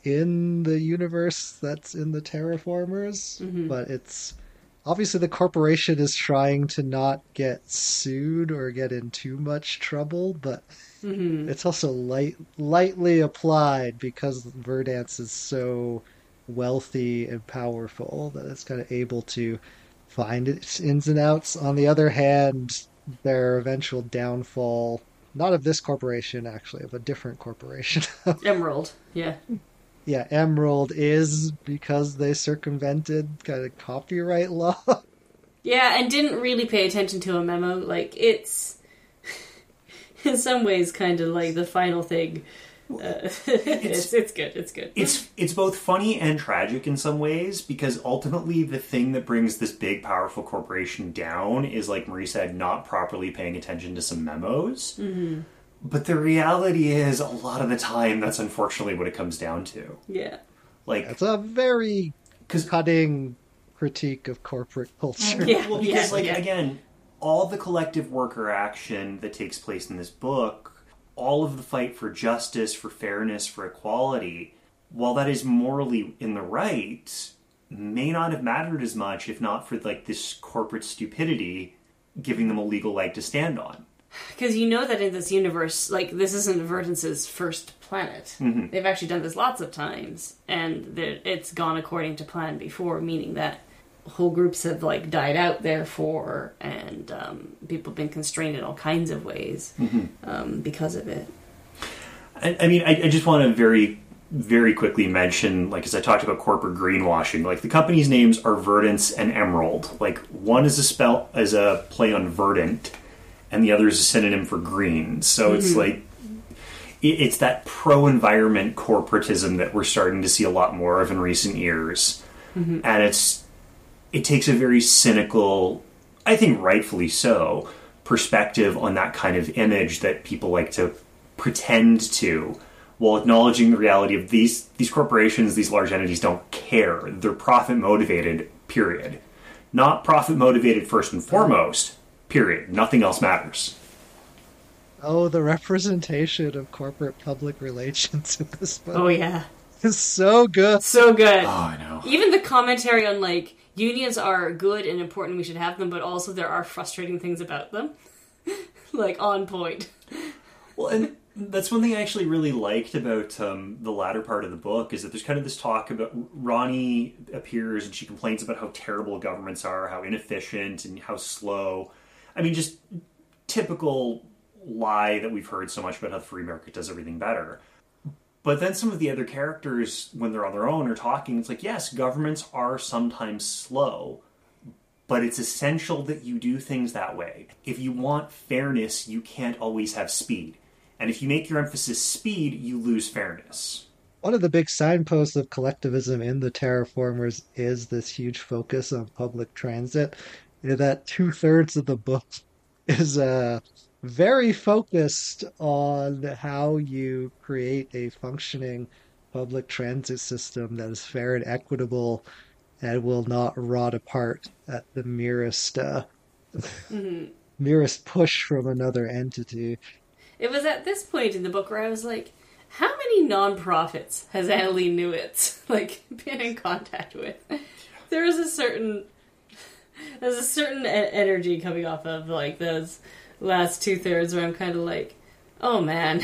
in the universe that's in the Terraformers, mm-hmm. but it's obviously the corporation is trying to not get sued or get in too much trouble, but mm-hmm. it's also light lightly applied because Verdance is so wealthy and powerful that it's kind of able to find its ins and outs. On the other hand, their eventual downfall, not of this corporation, actually, of a different corporation. Emerald, yeah. Yeah, Emerald is because they circumvented kind of copyright law. Yeah, and didn't really pay attention to a memo. Like, it's, in some ways, kind of like the final thing. Uh, it's, it's good, it's good. It's it's both funny and tragic in some ways, because ultimately the thing that brings this big, powerful corporation down is, like Marie said, not properly paying attention to some memos. Mm-hmm. But the reality is, a lot of the time, that's unfortunately what it comes down to. Yeah. Like, it's a very cutting critique of corporate culture. Yeah, well, because, yeah, like, yeah. again, all the collective worker action that takes place in this book, all of the fight for justice, for fairness, for equality, while that is morally in the right, may not have mattered as much if not for, like, this corporate stupidity giving them a legal leg to stand on. Because you know that in this universe, like, this isn't Verdance's first planet. Mm-hmm. They've actually done this lots of times, and it's gone according to plan before, meaning that whole groups have, like, died out therefore, and um, people have been constrained in all kinds of ways mm-hmm. um, because of it. I, I mean, I, I just want to very, very quickly mention, like, as I talked about corporate greenwashing, like, the company's names are Verdance and Emerald. Like, one is a spell as a play on verdant, and the other is a synonym for green. So mm-hmm. it's like, it, it's that pro-environment corporatism that we're starting to see a lot more of in recent years. Mm-hmm. And it's it takes a very cynical, I think rightfully so, perspective on that kind of image that people like to pretend to, while acknowledging the reality of these these corporations, these large entities don't care. They're profit motivated, period. Not profit motivated first and foremost, period. Nothing else matters. Oh, the representation of corporate public relations in this book. Oh, yeah. Is so good. So good. Oh, I know. Even the commentary on, like, unions are good and important, we should have them, but also there are frustrating things about them. Like, on point. Well, and that's one thing I actually really liked about um, the latter part of the book, is that there's kind of this talk about Ronnie appears and she complains about how terrible governments are, how inefficient and how slow. I mean, just typical lie that we've heard so much about how the free market does everything better. But then some of the other characters, when they're on their own, are talking. It's like, yes, governments are sometimes slow, but it's essential that you do things that way. If you want fairness, you can't always have speed. And if you make your emphasis speed, you lose fairness. One of the big signposts of collectivism in the Terraformers is this huge focus on public transit. That two-thirds of the book is uh, very focused on how you create a functioning public transit system that is fair and equitable and will not rot apart at the merest uh, mm-hmm. merest push from another entity. It was at this point in the book where I was like, how many nonprofits has Annalee Newitz like been in contact with? There is a certain there's a certain e- energy coming off of like those last two thirds where I'm kind of like, oh man.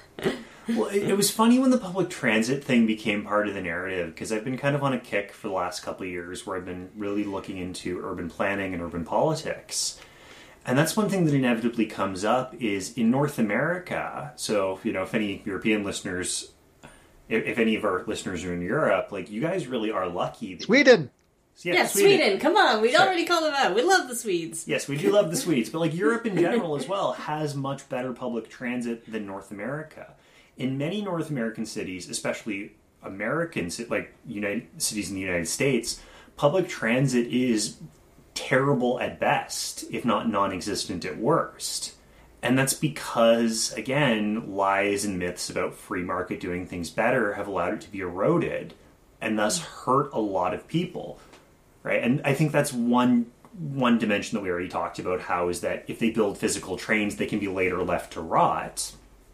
Well, it, it was funny when the public transit thing became part of the narrative, because I've been kind of on a kick for the last couple of years where I've been really looking into urban planning and urban politics. And that's one thing that inevitably comes up is in North America. So, you know, if any European listeners, if, if any of our listeners are in Europe, like, you guys really are lucky. That Sweden! You, yeah, yeah, Sweden. Sweden. Come on, we'd Sorry. already called them out. We love the Swedes. Yes, we do love the Swedes. But, like, Europe in general as well has much better public transit than North America. In many North American cities, especially American, like, United cities in the United States, public transit is terrible at best, if not non-existent at worst. And that's because, again, lies and myths about free market doing things better have allowed it to be eroded and thus hurt a lot of people, right? And I think that's one one dimension that we already talked about, how is that if they build physical trains, they can be later left to rot.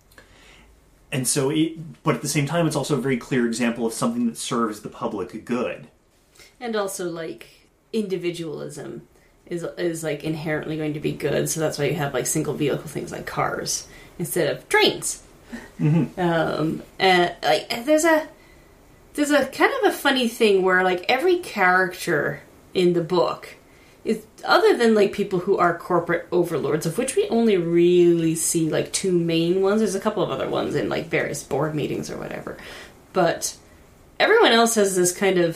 And so, it, but at the same time, it's also a very clear example of something that serves the public good. And also, like, individualism is is like inherently going to be good, so that's why you have like single vehicle things like cars instead of trains. Mm-hmm. Um, and like there's a there's a kind of a funny thing where like every character in the book is, other than like people who are corporate overlords, of which we only really see like two main ones. There's a couple of other ones in like various board meetings or whatever, but everyone else has this kind of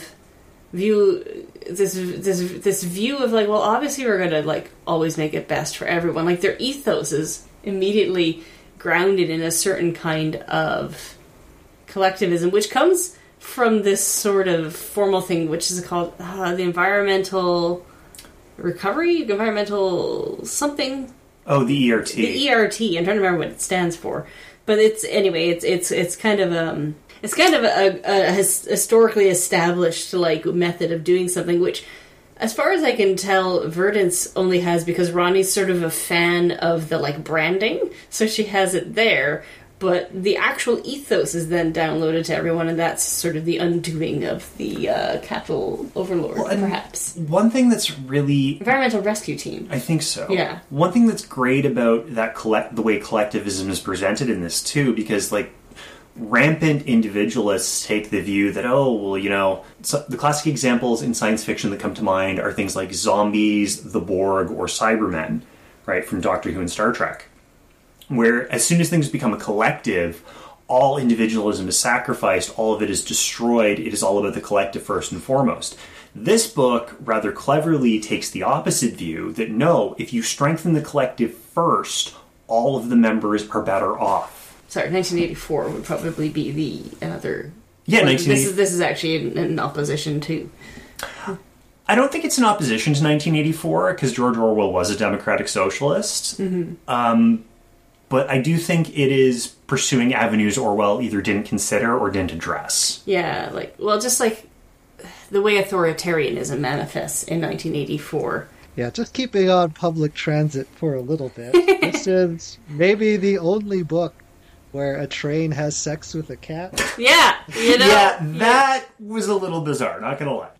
view, this this this view of like, well, obviously we're gonna like always make it best for everyone. Like their ethos is immediately grounded in a certain kind of collectivism, which comes from this sort of formal thing, which is called uh, the environmental recovery, environmental something. Oh, the E R T. The E R T. I'm trying to remember what it stands for, but it's anyway. It's it's it's kind of um. It's kind of a, a, a historically established like method of doing something, which, as far as I can tell, Verdance only has because Ronnie's sort of a fan of the like branding, so she has it there. But the actual ethos is then downloaded to everyone, and that's sort of the undoing of the uh, capital overlord, well, perhaps. One thing that's really environmental rescue team. I think so. Yeah. One thing that's great about that collect the way collectivism is presented in this too, because like. Rampant individualists take the view that, oh, well, you know, so the classic examples in science fiction that come to mind are things like zombies, the Borg, or Cybermen, right, from Doctor Who and Star Trek, where as soon as things become a collective, all individualism is sacrificed, all of it is destroyed, it is all about the collective first and foremost. This book rather cleverly takes the opposite view, that no, if you strengthen the collective first, all of the members are better off. Sorry, nineteen eighty-four would probably be the other. Yeah, well, nineteen eighty. This is this is actually in, in opposition to. I don't think it's in opposition to nineteen eighty-four because George Orwell was a democratic socialist. Mm-hmm. Um, but I do think it is pursuing avenues Orwell either didn't consider or didn't address. Yeah, like well, just like the way authoritarianism manifests in nineteen eighty-four. Yeah, just keeping on public transit for a little bit. This is maybe the only book where a train has sex with a cat. Yeah, you know. Yeah, that was a little bizarre, not gonna lie.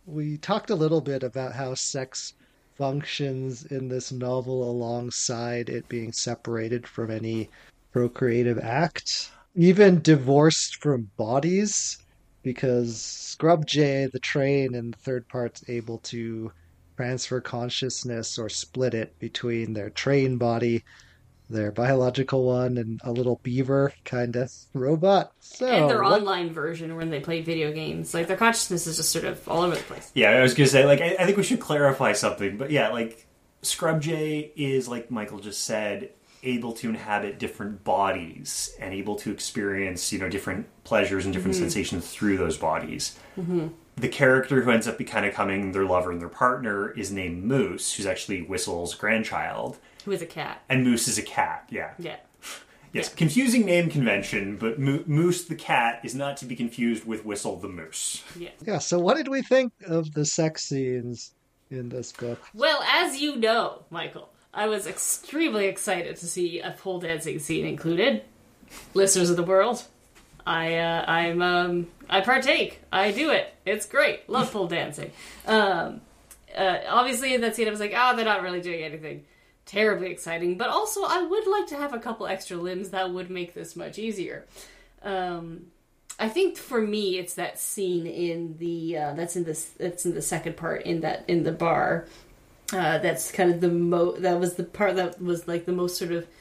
we talked a little bit about how sex functions in this novel alongside it being separated from any procreative act, even divorced from bodies, because Scrub Jay, the train in the third part's able to transfer consciousness or split it between their train body, their biological one, and a little beaver kind of robot. So, and their what- online version when they play video games. Like, their consciousness is just sort of all over the place. Yeah, I was going to say, like, I, I think we should clarify something. But yeah, like, Scrub Jay is, like Michael just said, able to inhabit different bodies and able to experience, you know, different pleasures and different mm-hmm. sensations through those bodies. Mm-hmm. The character who ends up kind of becoming their lover and their partner is named Moose, who's actually Whistle's grandchild. Who is a cat. And Moose is a cat, yeah. Yeah. Yes, yeah. Confusing name convention, but Mo- Moose the cat is not to be confused with Whistle the moose. Yeah. Yeah, so what did we think of the sex scenes in this book? Well, as you know, Michael, I was extremely excited to see a pole dancing scene included. Listeners of the world, I uh, I'm um I partake. I do it. It's great. Love pole dancing. Um, uh, obviously in that scene I was like, oh, they're not really doing anything terribly exciting, but also I would like to have a couple extra limbs that would make this much easier. Um, I think for me it's that scene in the uh, that's in this that's in the second part in that in the bar. Uh, that's kind of the mo. That was the part that was like the most sort of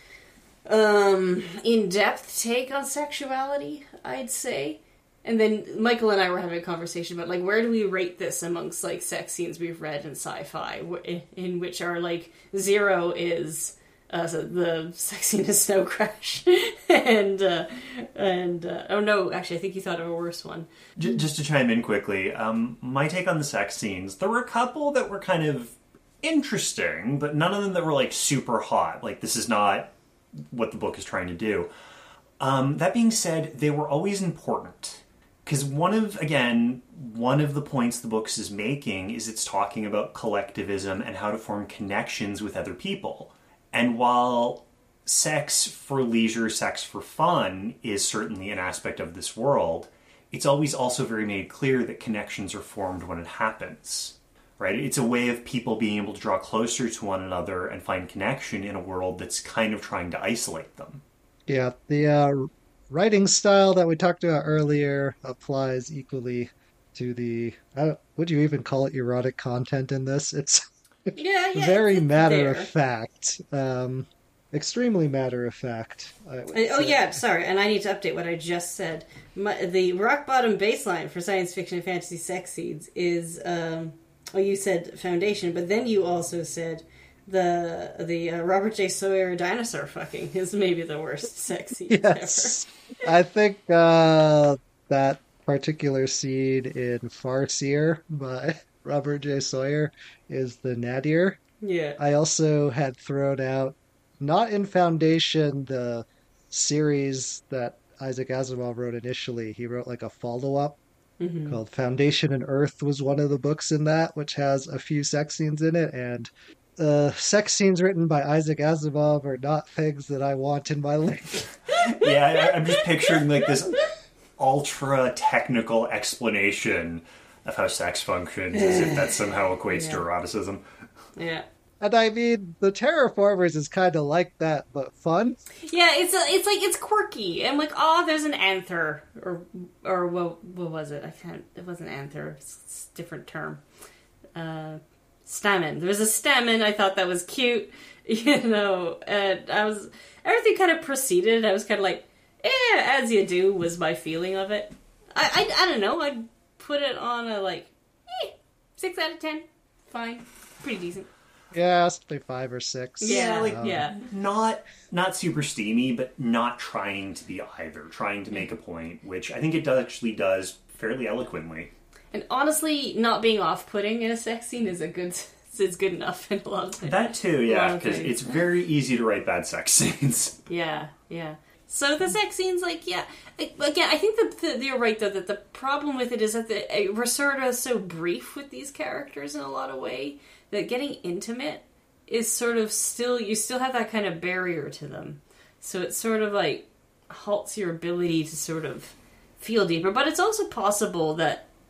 um, in-depth take on sexuality, I'd say. And then Michael and I were having a conversation about, like, where do we rate this amongst, like, sex scenes we've read in sci-fi, in, in which our, like, zero is uh, so the sex scene is Snow Crash. and, uh, and uh, oh no, actually, I think you thought of a worse one. Just to chime in quickly, um, my take on the sex scenes, there were a couple that were kind of interesting, but none of them that were, like, super hot. Like, this is not what the book is trying to do. Um, that being said, they were always important. Because one of, again, one of the points the book is making is it's talking about collectivism and how to form connections with other people. And while sex for leisure, sex for fun is certainly an aspect of this world, it's always also very made clear that connections are formed when it happens. Right? It's a way of people being able to draw closer to one another and find connection in a world that's kind of trying to isolate them. Yeah, the uh, writing style that we talked about earlier applies equally to the... I don't, would you even call it erotic content in this? It's yeah, yeah, very it's matter there. of fact. Um, extremely matter of fact. I would And, oh say. yeah, sorry, and I need to update what I just said. My, the rock bottom baseline for science fiction and fantasy sex scenes is... Um, well, you said Foundation, but then you also said the the uh, Robert J. Sawyer dinosaur fucking is maybe the worst sex scene Yes. I think uh, that particular scene in Farseer by Robert J. Sawyer is the nadir. ever. Yeah. I also had thrown out, not in Foundation, the series that Isaac Asimov wrote initially. He wrote like a follow-up mm-hmm. called Foundation and Earth was one of the books in that, which has a few sex scenes in it, and uh, sex scenes written by Isaac Asimov are not things that I want in my life. Yeah, I, I'm just picturing like this ultra technical explanation of how sex functions, as if that somehow equates yeah. to eroticism. Yeah. And I mean, the Terraformers is kind of like that, but fun. Yeah, it's a, it's like it's quirky. I'm like, oh, there's an anther, or or what what was it? I can't. It wasn't anther. It's, it's a different term. Uh, stamen. There was a stamen. I thought that was cute. You know, and I was everything kind of proceeded. I was kind of like, eh, as you do. Was my feeling of it. I I, I don't know. I'd put it on a like, eh, six out of ten. Fine, pretty decent. Yeah, something five or six. Yeah, like Um, yeah. Not not super steamy, but not trying to be either. Trying to make a point, which I think it does, actually does fairly eloquently. And honestly, not being off-putting in a sex scene is a good is good enough in a lot of things. That too, A lot yeah, of because things. it's very easy to write bad sex scenes. Yeah, yeah. So the sex scenes, like, yeah. Like, again, I think that the, you're right, though, that the problem with it is that the, we're sort of so brief with these characters in a lot of way that getting intimate is sort of still, you still have that kind of barrier to them. So it sort of, like, halts your ability to sort of feel deeper. But it's also possible that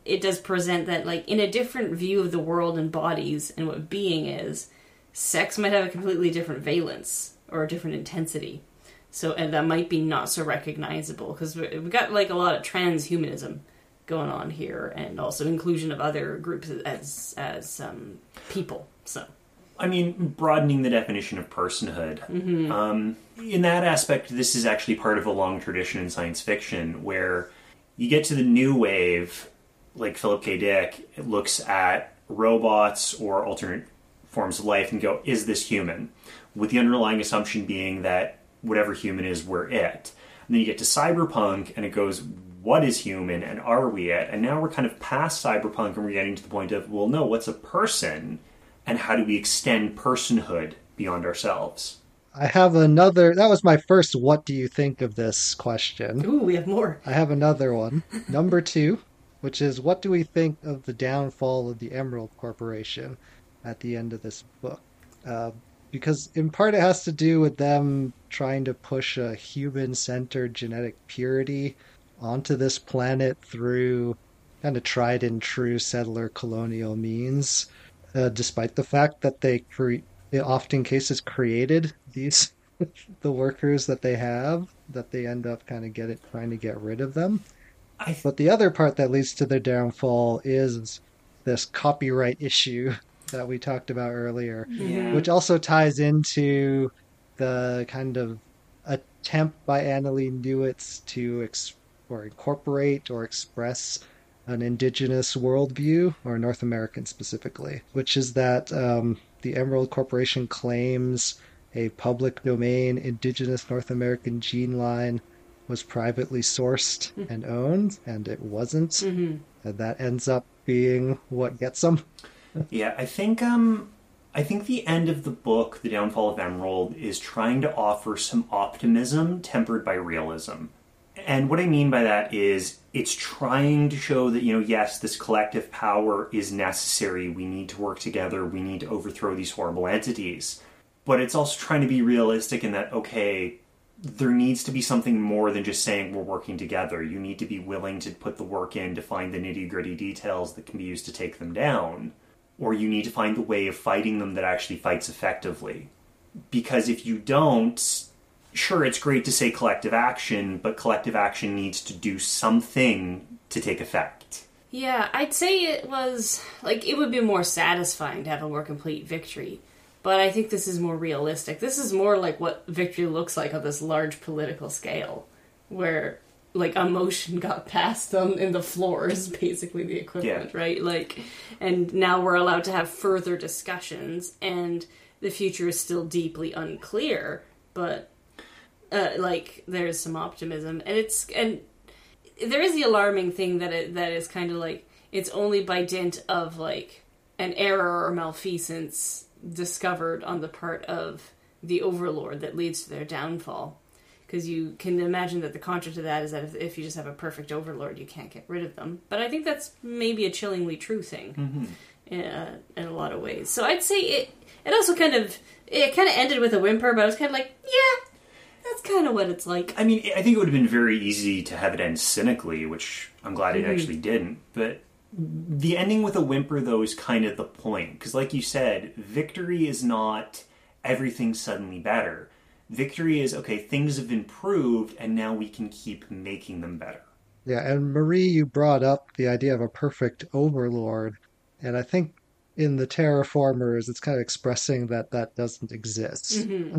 it does present that, like, in a different view of the world and bodies and what being is, sex might have a completely different valence or a different intensity. So, and that might be not so recognizable, because we've got, like, a lot of transhumanism going on here, and also inclusion of other groups as as um, people. So, I mean, broadening the definition of personhood. Mm-hmm. Um, in that aspect, this is actually part of a long tradition in science fiction, where you get to the new wave, like Philip K. Dick, it looks at robots or alternate forms of life and go, is this human? With the underlying assumption being that whatever human is, we're it. And then you get to cyberpunk, and it goes, what is human, and are we it? And now we're kind of past cyberpunk, and we're getting to the point of, well, no, what's a person? And how do we extend personhood beyond ourselves? I have another, that was my first what do you think of this question. Ooh, we have more. I have another one. Number two, which is what do we think of the downfall of the Emerald Corporation at the end of this book? Uh, because in part it has to do with them trying to push a human-centered genetic purity onto this planet through kind of tried and true settler colonial means, uh, despite the fact that they cre- in often cases created these the workers that they have, that they end up kind of get it trying to get rid of them. I th- but the other part that leads to their downfall is this copyright issue that we talked about earlier, yeah. which also ties into the kind of attempt by Annalee Newitz to ex- or incorporate or express an indigenous worldview, or North American specifically, which is that um, the Emerald Corporation claims a public domain indigenous North American gene line was privately sourced mm-hmm. and owned, and it wasn't. Mm-hmm. And that ends up being what gets them. Yeah, I think um, I think the end of the book, The Downfall of Emerald, is trying to offer some optimism tempered by realism. And what I mean by that is it's trying to show that, you know, yes, this collective power is necessary. We need to work together. We need to overthrow these horrible entities. But it's also trying to be realistic in that, okay, there needs to be something more than just saying we're working together. You need to be willing to put the work in to find the nitty-gritty details that can be used to take them down. Or you need to find the way of fighting them that actually fights effectively. Because if you don't, sure, it's great to say collective action, but collective action needs to do something to take effect. Yeah, I'd say it was, like, it would be more satisfying to have a more complete victory. But I think this is more realistic. This is more like what victory looks like on this large political scale, where, like, emotion got past them in the floor is basically the equivalent, yeah. right? Like, and now we're allowed to have further discussions, and the future is still deeply unclear, but, uh, like, there's some optimism. And it's, and there is the alarming thing that it, that is kind of like, it's only by dint of, like, an error or malfeasance discovered on the part of the overlord that leads to their downfall. Because you can imagine that the contra to that is that if, if you just have a perfect overlord, you can't get rid of them. But I think that's maybe a chillingly true thing mm-hmm. in, uh, in a lot of ways. So I'd say it it also kind of, it kind of ended with a whimper, but I was kind of like, yeah, that's kind of what it's like. I mean, I think it would have been very easy to have it end cynically, which I'm glad mm-hmm. it actually didn't. But the ending with a whimper, though, is kind of the point. Because like you said, victory is not everything suddenly better. Victory is, okay, things have improved, and now we can keep making them better. Yeah, and Marie, you brought up the idea of a perfect overlord. And I think in the Terraformers, it's kind of expressing that that doesn't exist. Mm-hmm.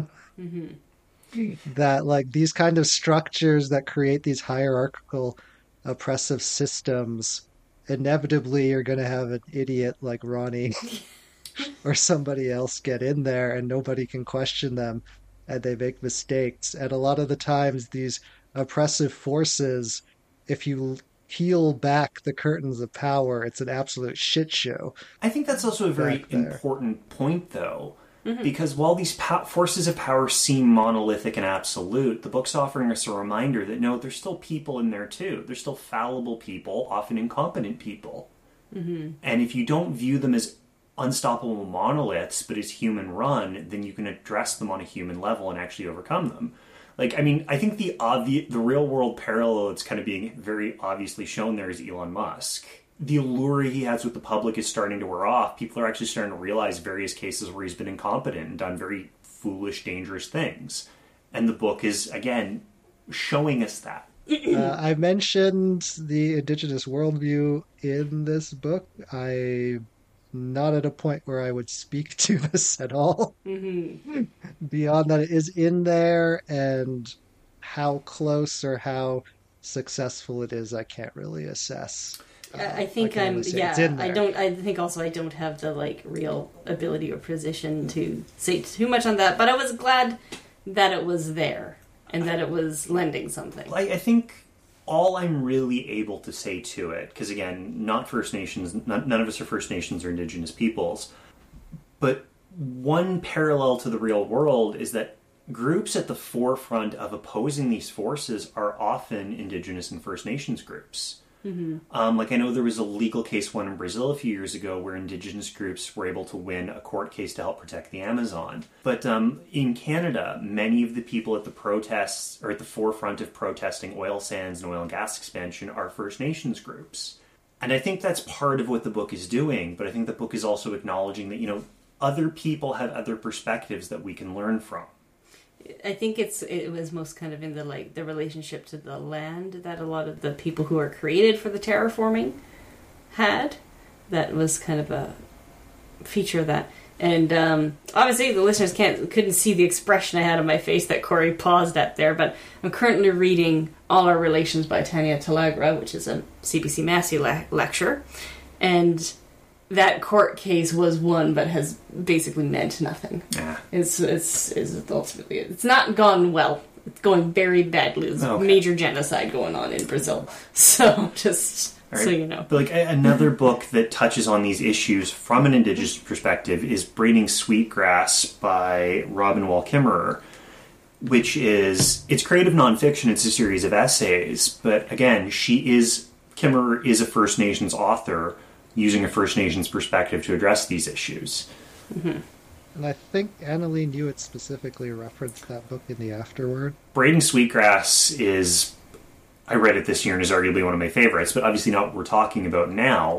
Mm-hmm. That, like, these kind of structures that create these hierarchical, oppressive systems, inevitably you're going to have an idiot like Ronnie or somebody else get in there, and nobody can question them, and they make mistakes. And a lot of the times these oppressive forces, if you peel back the curtains of power, it's an absolute shit show. I think that's also a very important point, though, mm-hmm. because while these po- forces of power seem monolithic and absolute, the book's offering us a reminder that no, there's still people in there too. There's still fallible people, often incompetent people. Mm-hmm. And if you don't view them as unstoppable monoliths, but as human run, then you can address them on a human level and actually overcome them. Like, I mean, I think the obvious, the real world parallel that's kind of being very obviously shown there is Elon Musk. the allure he has with the public is starting to wear off. People are actually starting to realize various cases where he's been incompetent and done very foolish, dangerous things. And the book is, again, showing us that. Uh, I mentioned the indigenous worldview in this book. I'm not at a point where I would speak to this at all. Mm-hmm. Beyond that, it is in there, and how close or how successful it is, I can't really assess. Uh, I think I I'm, yeah, it's in there. I don't, I think also I don't have the, like, real ability or position to say too much on that, but I was glad that it was there. And that it was lending something. I, I think all I'm really able to say to it, because again, not First Nations, not, none of us are First Nations or Indigenous peoples, but one parallel to the real world is that groups at the forefront of opposing these forces are often Indigenous and First Nations groups. Mm-hmm. Um, like I know there was a legal case won in Brazil a few years ago where Indigenous groups were able to win a court case to help protect the Amazon. But um, in Canada, many of the people at the protests or at the forefront of protesting oil sands and oil and gas expansion are First Nations groups. And I think that's part of what the book is doing, but I think the book is also acknowledging that, you know, other people have other perspectives that we can learn from. I think it's it was most kind of in the like the relationship to the land that a lot of the people who are created for the terraforming had. That was kind of a feature of that. And um, obviously the listeners can't couldn't see the expression I had on my face that Corey paused at there, but I'm currently reading All Our Relations by Tanya Talagra, which is a C B C Massey le- lecture. And that court case was won, but has basically meant nothing. Yeah. It's, it's, it's ultimately, it's not gone well. It's going very badly. There's Okay. major genocide going on in Brazil. So, just Right. so you know. But like a- another book that touches on these issues from an Indigenous perspective is Braiding Sweetgrass by Robin Wall Kimmerer, which is, it's creative nonfiction. It's a series of essays. But again, she is, Kimmerer is a First Nations author using a First Nations perspective to address these issues. Mm-hmm. And I think Annalee Newitt specifically referenced that book in the afterword. Braiding Sweetgrass is, I read it this year and is arguably one of my favorites, but obviously not what we're talking about now.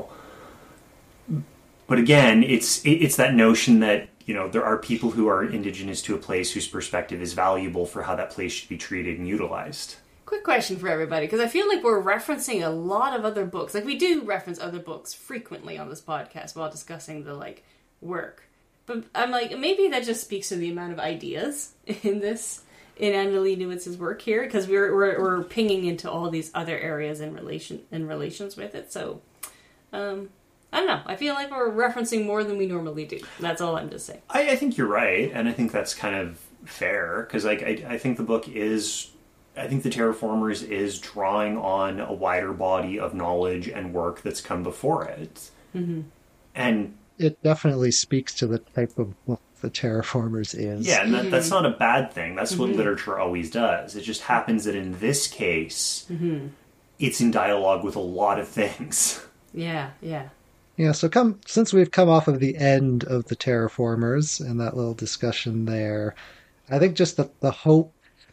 But again, it's it, it's that notion that, you know, there are people who are Indigenous to a place whose perspective is valuable for how that place should be treated and utilized. Quick question for everybody, because I feel like we're referencing a lot of other books. Like, we do reference other books frequently on this podcast while discussing the, like, work. But I'm like, maybe that just speaks to the amount of ideas in this, in Annalee Newitt's work here, because we're, we're we're pinging into all these other areas in relation in relations with it. So, um, I don't know. I feel like we're referencing more than we normally do. That's all I'm just saying. I, I think you're right, and I think that's kind of fair, because like, I, I think the book is... I think the Terraformers is drawing on a wider body of knowledge and work that's come before it. Mm-hmm. And It definitely speaks to the type of book the Terraformers is. yeah, and that, that's not a bad thing. That's what Mm-hmm. literature always does. It just happens that in this case, Mm-hmm. it's in dialogue with a lot of things. Yeah, yeah. Yeah, so come since we've come off of the end of the Terraformers and that little discussion there, I think just the, the hope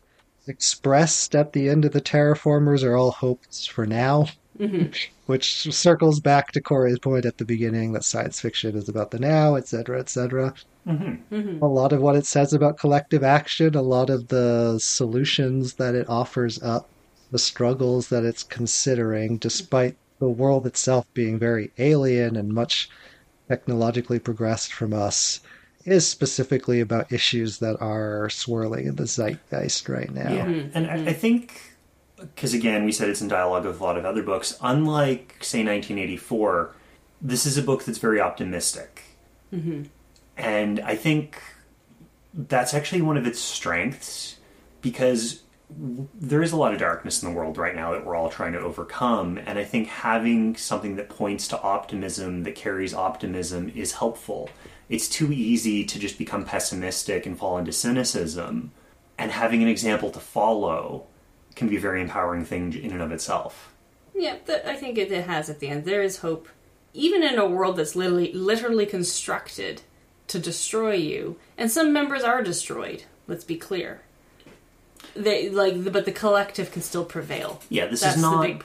expressed at the end of the Terraformers are all hopes for now, Mm-hmm. which circles back to Corey's point at the beginning that science fiction is about the now, et cetera, et cetera. Mm-hmm. Mm-hmm. A lot of what it says about collective action, a lot of the solutions that it offers up, the struggles that it's considering, despite the world itself being very alien and much technologically progressed from us, is specifically about issues that are swirling in the zeitgeist right now. Yeah, and I, I think, because again, we said it's in dialogue with a lot of other books, unlike, say, nineteen eighty-four, this is a book that's very optimistic. Mm-hmm. And I think that's actually one of its strengths, because there is a lot of darkness in the world right now that we're all trying to overcome, and I think having something that points to optimism, that carries optimism, is helpful. It's too easy to just become pessimistic and fall into cynicism, and having an example to follow can be a very empowering thing in and of itself. Yeah, th- I think it, it has at the end. There is hope. Even in a world that's literally, literally constructed to destroy you, and some members are destroyed, let's be clear. They like, But the collective can still prevail. Yeah, this That's is not... the big point.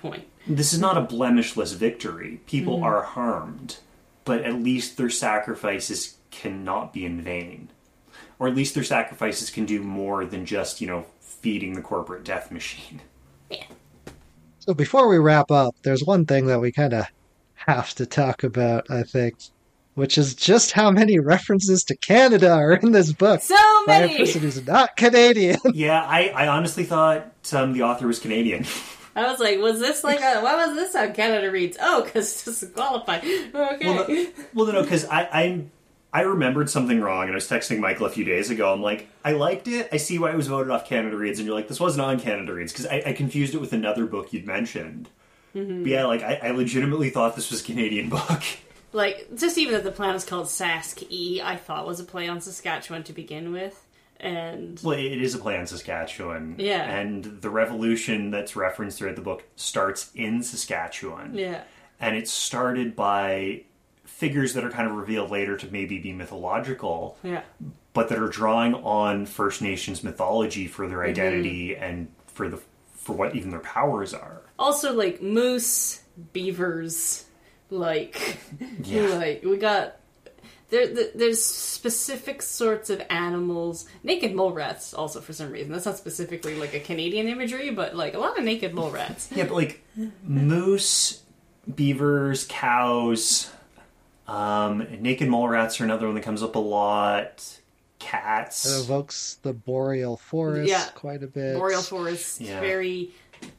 This is not a blemishless victory. People Mm-hmm. are harmed, but at least their sacrifices cannot be in vain. Or at least their sacrifices can do more than just, you know, feeding the corporate death machine. Yeah. So before we wrap up, there's one thing that we kind of have to talk about, I think, which is just how many references to Canada are in this book So by a many! person who's not Canadian. Yeah, I, I honestly thought um, the author was Canadian. I was like, was this like a, why was this on Canada Reads? Oh, because this is qualified. Okay. Well, no, well, no, because I, I I remembered something wrong, and I was texting Michael a few days ago. I'm like, I liked it. I see why it was voted off Canada Reads, and you're like, this wasn't on Canada Reads because I, I confused it with another book you'd mentioned. Mm-hmm. But yeah, like I, I legitimately thought this was a Canadian book. Like, just even that the plan is called Sask-E, I thought was a play on Saskatchewan to begin with. And Well, it is a play on Saskatchewan. Yeah. And the revolution that's referenced throughout the book starts in Saskatchewan. yeah. And it's started by figures that are kind of revealed later to maybe be mythological, Yeah. but that are drawing on First Nations mythology for their Mm-hmm. identity and for the for what even their powers are. Also, like, moose, beavers, like, Yeah. like, we got, there, th there's specific sorts of animals. Naked mole rats, also, for some reason. That's not specifically, like, a Canadian imagery, but, like, a lot of naked mole rats. Yeah, but like moose, beavers, cows, um, naked mole rats are another one that comes up a lot. Cats. It evokes the boreal forest Yeah. quite a bit. Boreal forests, Yeah. very,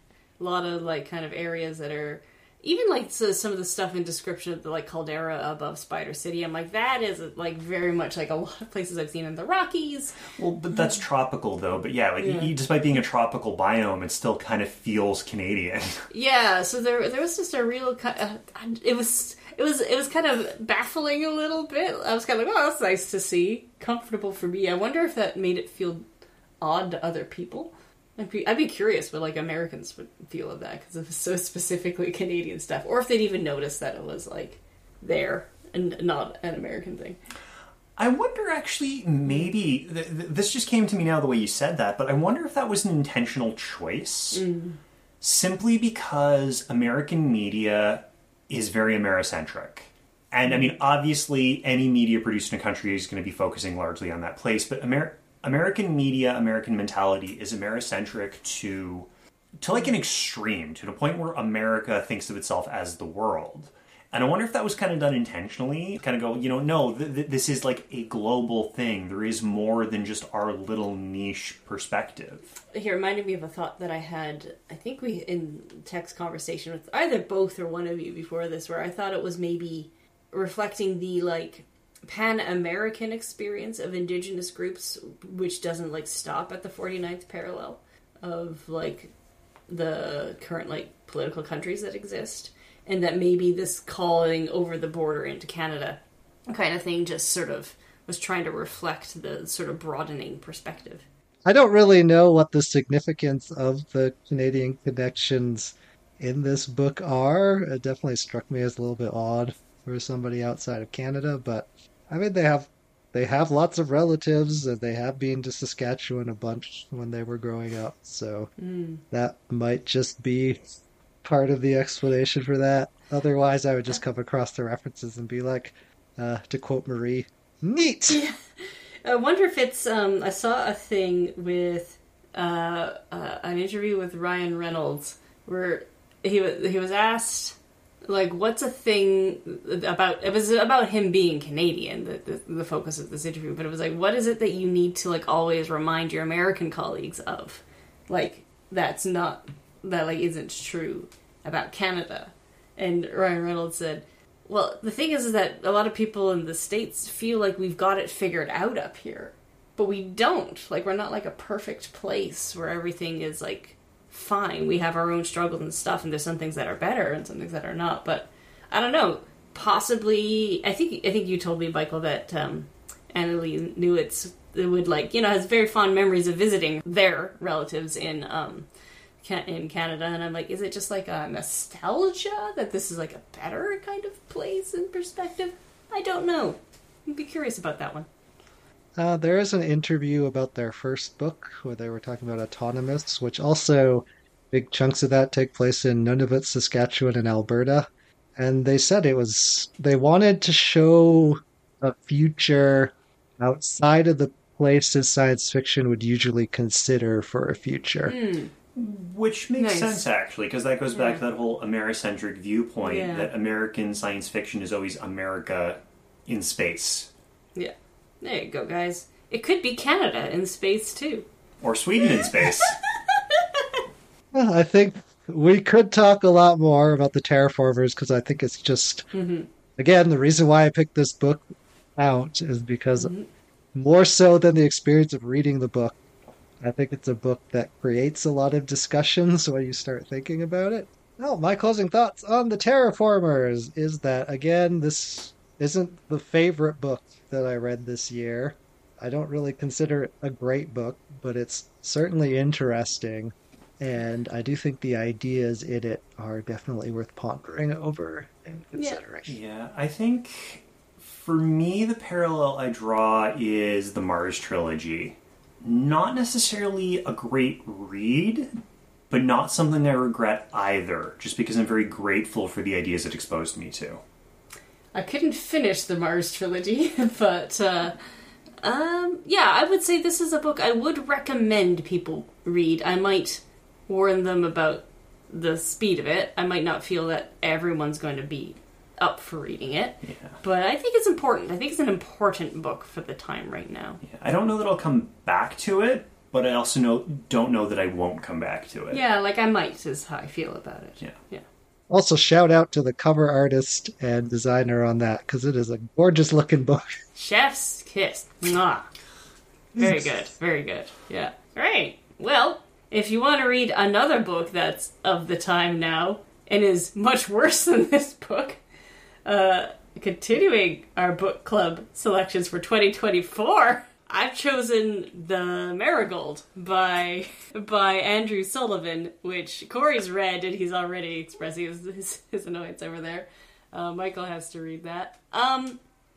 a lot of, like, kind of areas that are, even, like, so some of the stuff in description of the, like, caldera above Spider City, I'm like, that is, like, very much, like, a lot of places I've seen in the Rockies. Well, but that's tropical though. But yeah, like Yeah. e- despite being a tropical biome, it still kind of feels Canadian. Yeah, so there there was just a real kind of, it was it was it was kind of baffling a little bit. I was kind of like, oh, that's nice to see, comfortable for me. I wonder if that made it feel odd to other people. I'd be, I'd be curious what like Americans would feel of that because it was so specifically Canadian stuff, or if they'd even notice that it was like there and not an American thing. I wonder, actually, maybe th- th- this just came to me now the way you said that, but I wonder if that was an intentional choice, simply because American media is very Americentric. And I mean, obviously, any media produced in a country is going to be focusing largely on that place, but Amer- American media, American mentality is Americentric to to like an extreme, to the point where America thinks of itself as the world. And I wonder if that was kind of done intentionally. Kind of go, you know, no, th- th- this is like a global thing. There is more than just our little niche perspective. He reminded me of a thought that I had, I think we, in text conversation with either both or one of you before this, where I thought it was maybe reflecting the, like, Pan-American experience of indigenous groups, which doesn't, like, stop at the forty-ninth parallel of, like, the current, like, political countries that exist. And that maybe this calling over the border into Canada kind of thing just sort of was trying to reflect the sort of broadening perspective. I don't really know what the significance of the Canadian connections in this book are. It definitely struck me as a little bit odd for somebody outside of Canada, but I mean they have they have lots of relatives and they have been to Saskatchewan a bunch when they were growing up, so Mm. that might just be part of the explanation for that. Otherwise, I would just come across the references and be like, uh, to quote Marie, neat! Yeah. I wonder if it's, um, I saw a thing with, uh, uh, an interview with Ryan Reynolds where he was, he was asked, like, what's a thing about, it was about him being Canadian, the, the, the focus of this interview, but it was like, what is it that you need to, like, always remind your American colleagues of? Like, that's not, that, like, isn't true about Canada. And Ryan Reynolds said, well, the thing is, is that a lot of people in the States feel like we've got it figured out up here. But we don't. Like, we're not like a perfect place where everything is, like, fine. We have our own struggles and stuff, and there's some things that are better and some things that are not. But, I don't know. Possibly, I think I think you told me, Michael, that um, Annalee knew it's, it would, like, you know, has very fond memories of visiting their relatives in, um, in Canada, and I'm like, is it just like a nostalgia that this is like a better kind of place in perspective? I don't know. I'd be curious about that one. Uh, there is an interview about their first book where they were talking about autonomists, which also Big chunks of that take place in Nunavut, Saskatchewan, and Alberta. And they said it was, they wanted to show a future outside of the places science fiction would usually consider for a future. Mm. Which makes Nice. sense, actually, because that goes back Yeah. to that whole Americentric viewpoint Yeah. that American science fiction is always America in space. Yeah. There you go, guys. It could be Canada in space, too. Or Sweden in space. Well, I think we could talk a lot more about the Terraformers because I think it's just, Mm-hmm. again, the reason why I picked this book out is because Mhm. more so than the experience of reading the book, I think it's a book that creates a lot of discussions when you start thinking about it. Oh, my closing thoughts on the Terraformers is that, again, this isn't the favorite book that I read this year. I don't really consider it a great book, but it's certainly interesting. And I do think the ideas in it are definitely worth pondering over and Yeah. considering. Yeah, I think for me, the parallel I draw is the Mars trilogy. Not necessarily a great read, but not something I regret either, just because I'm very grateful for the ideas it exposed me to. I couldn't finish the Mars trilogy, but uh, um, yeah, I would say this is a book I would recommend people read. I might warn them about the speed of it. I might not feel that everyone's going to be up for reading it, Yeah. but I think it's important. I think it's an important book for the time right now. Yeah, I don't know that I'll come back to it, but I also know don't know that I won't come back to it. Yeah, like I might is how I feel about it. Yeah. Yeah. Also, shout out to the cover artist and designer on that because it is a gorgeous looking book. Chef's kiss. Mwah. Very good. Very good. Yeah. Great. Well, if you want to read another book that's of the time now and is much worse than this book, uh, continuing our book club selections for twenty twenty-four, I've chosen The Marigold by by Andrew Sullivan, which Corey's read and he's already expressing his, his, his annoyance over there. Uh, Michael has to read that. Um,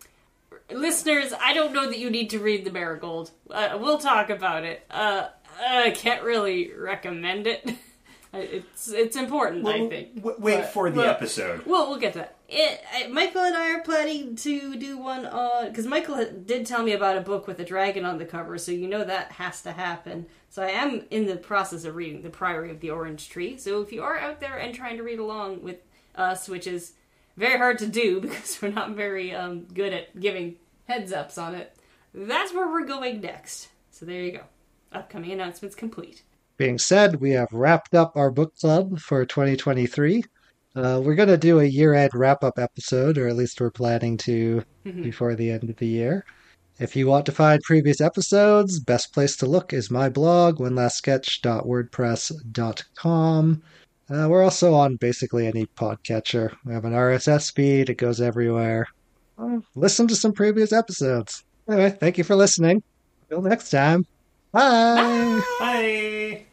listeners, I don't know that you need to read The Marigold. Uh, we'll talk about it. Uh, I can't really recommend it. It's it's important, I think. W- wait But- for the well, episode. Well, we'll get to that. It, I, Michael and I are planning to do one on... Because Michael had- did tell me about a book with a dragon on the cover, so you know that has to happen. So I am in the process of reading The Priory of the Orange Tree. So if you are out there and trying to read along with us, which is very hard to do because we're not very um, good at giving heads-ups on it, that's where we're going next. So there you go. Upcoming announcements complete. Being said, we have wrapped up our book club for twenty twenty-three. Uh, we're going to do a year-end wrap-up episode, or at least we're planning to before the end of the year. If you want to find previous episodes, best place to look is my blog, one last sketch dot wordpress dot com. Uh, we're also on basically any podcatcher. We have an R S S feed. It goes everywhere. Well, listen to some previous episodes. Anyway, thank you for listening. Until next time. Bye. Bye!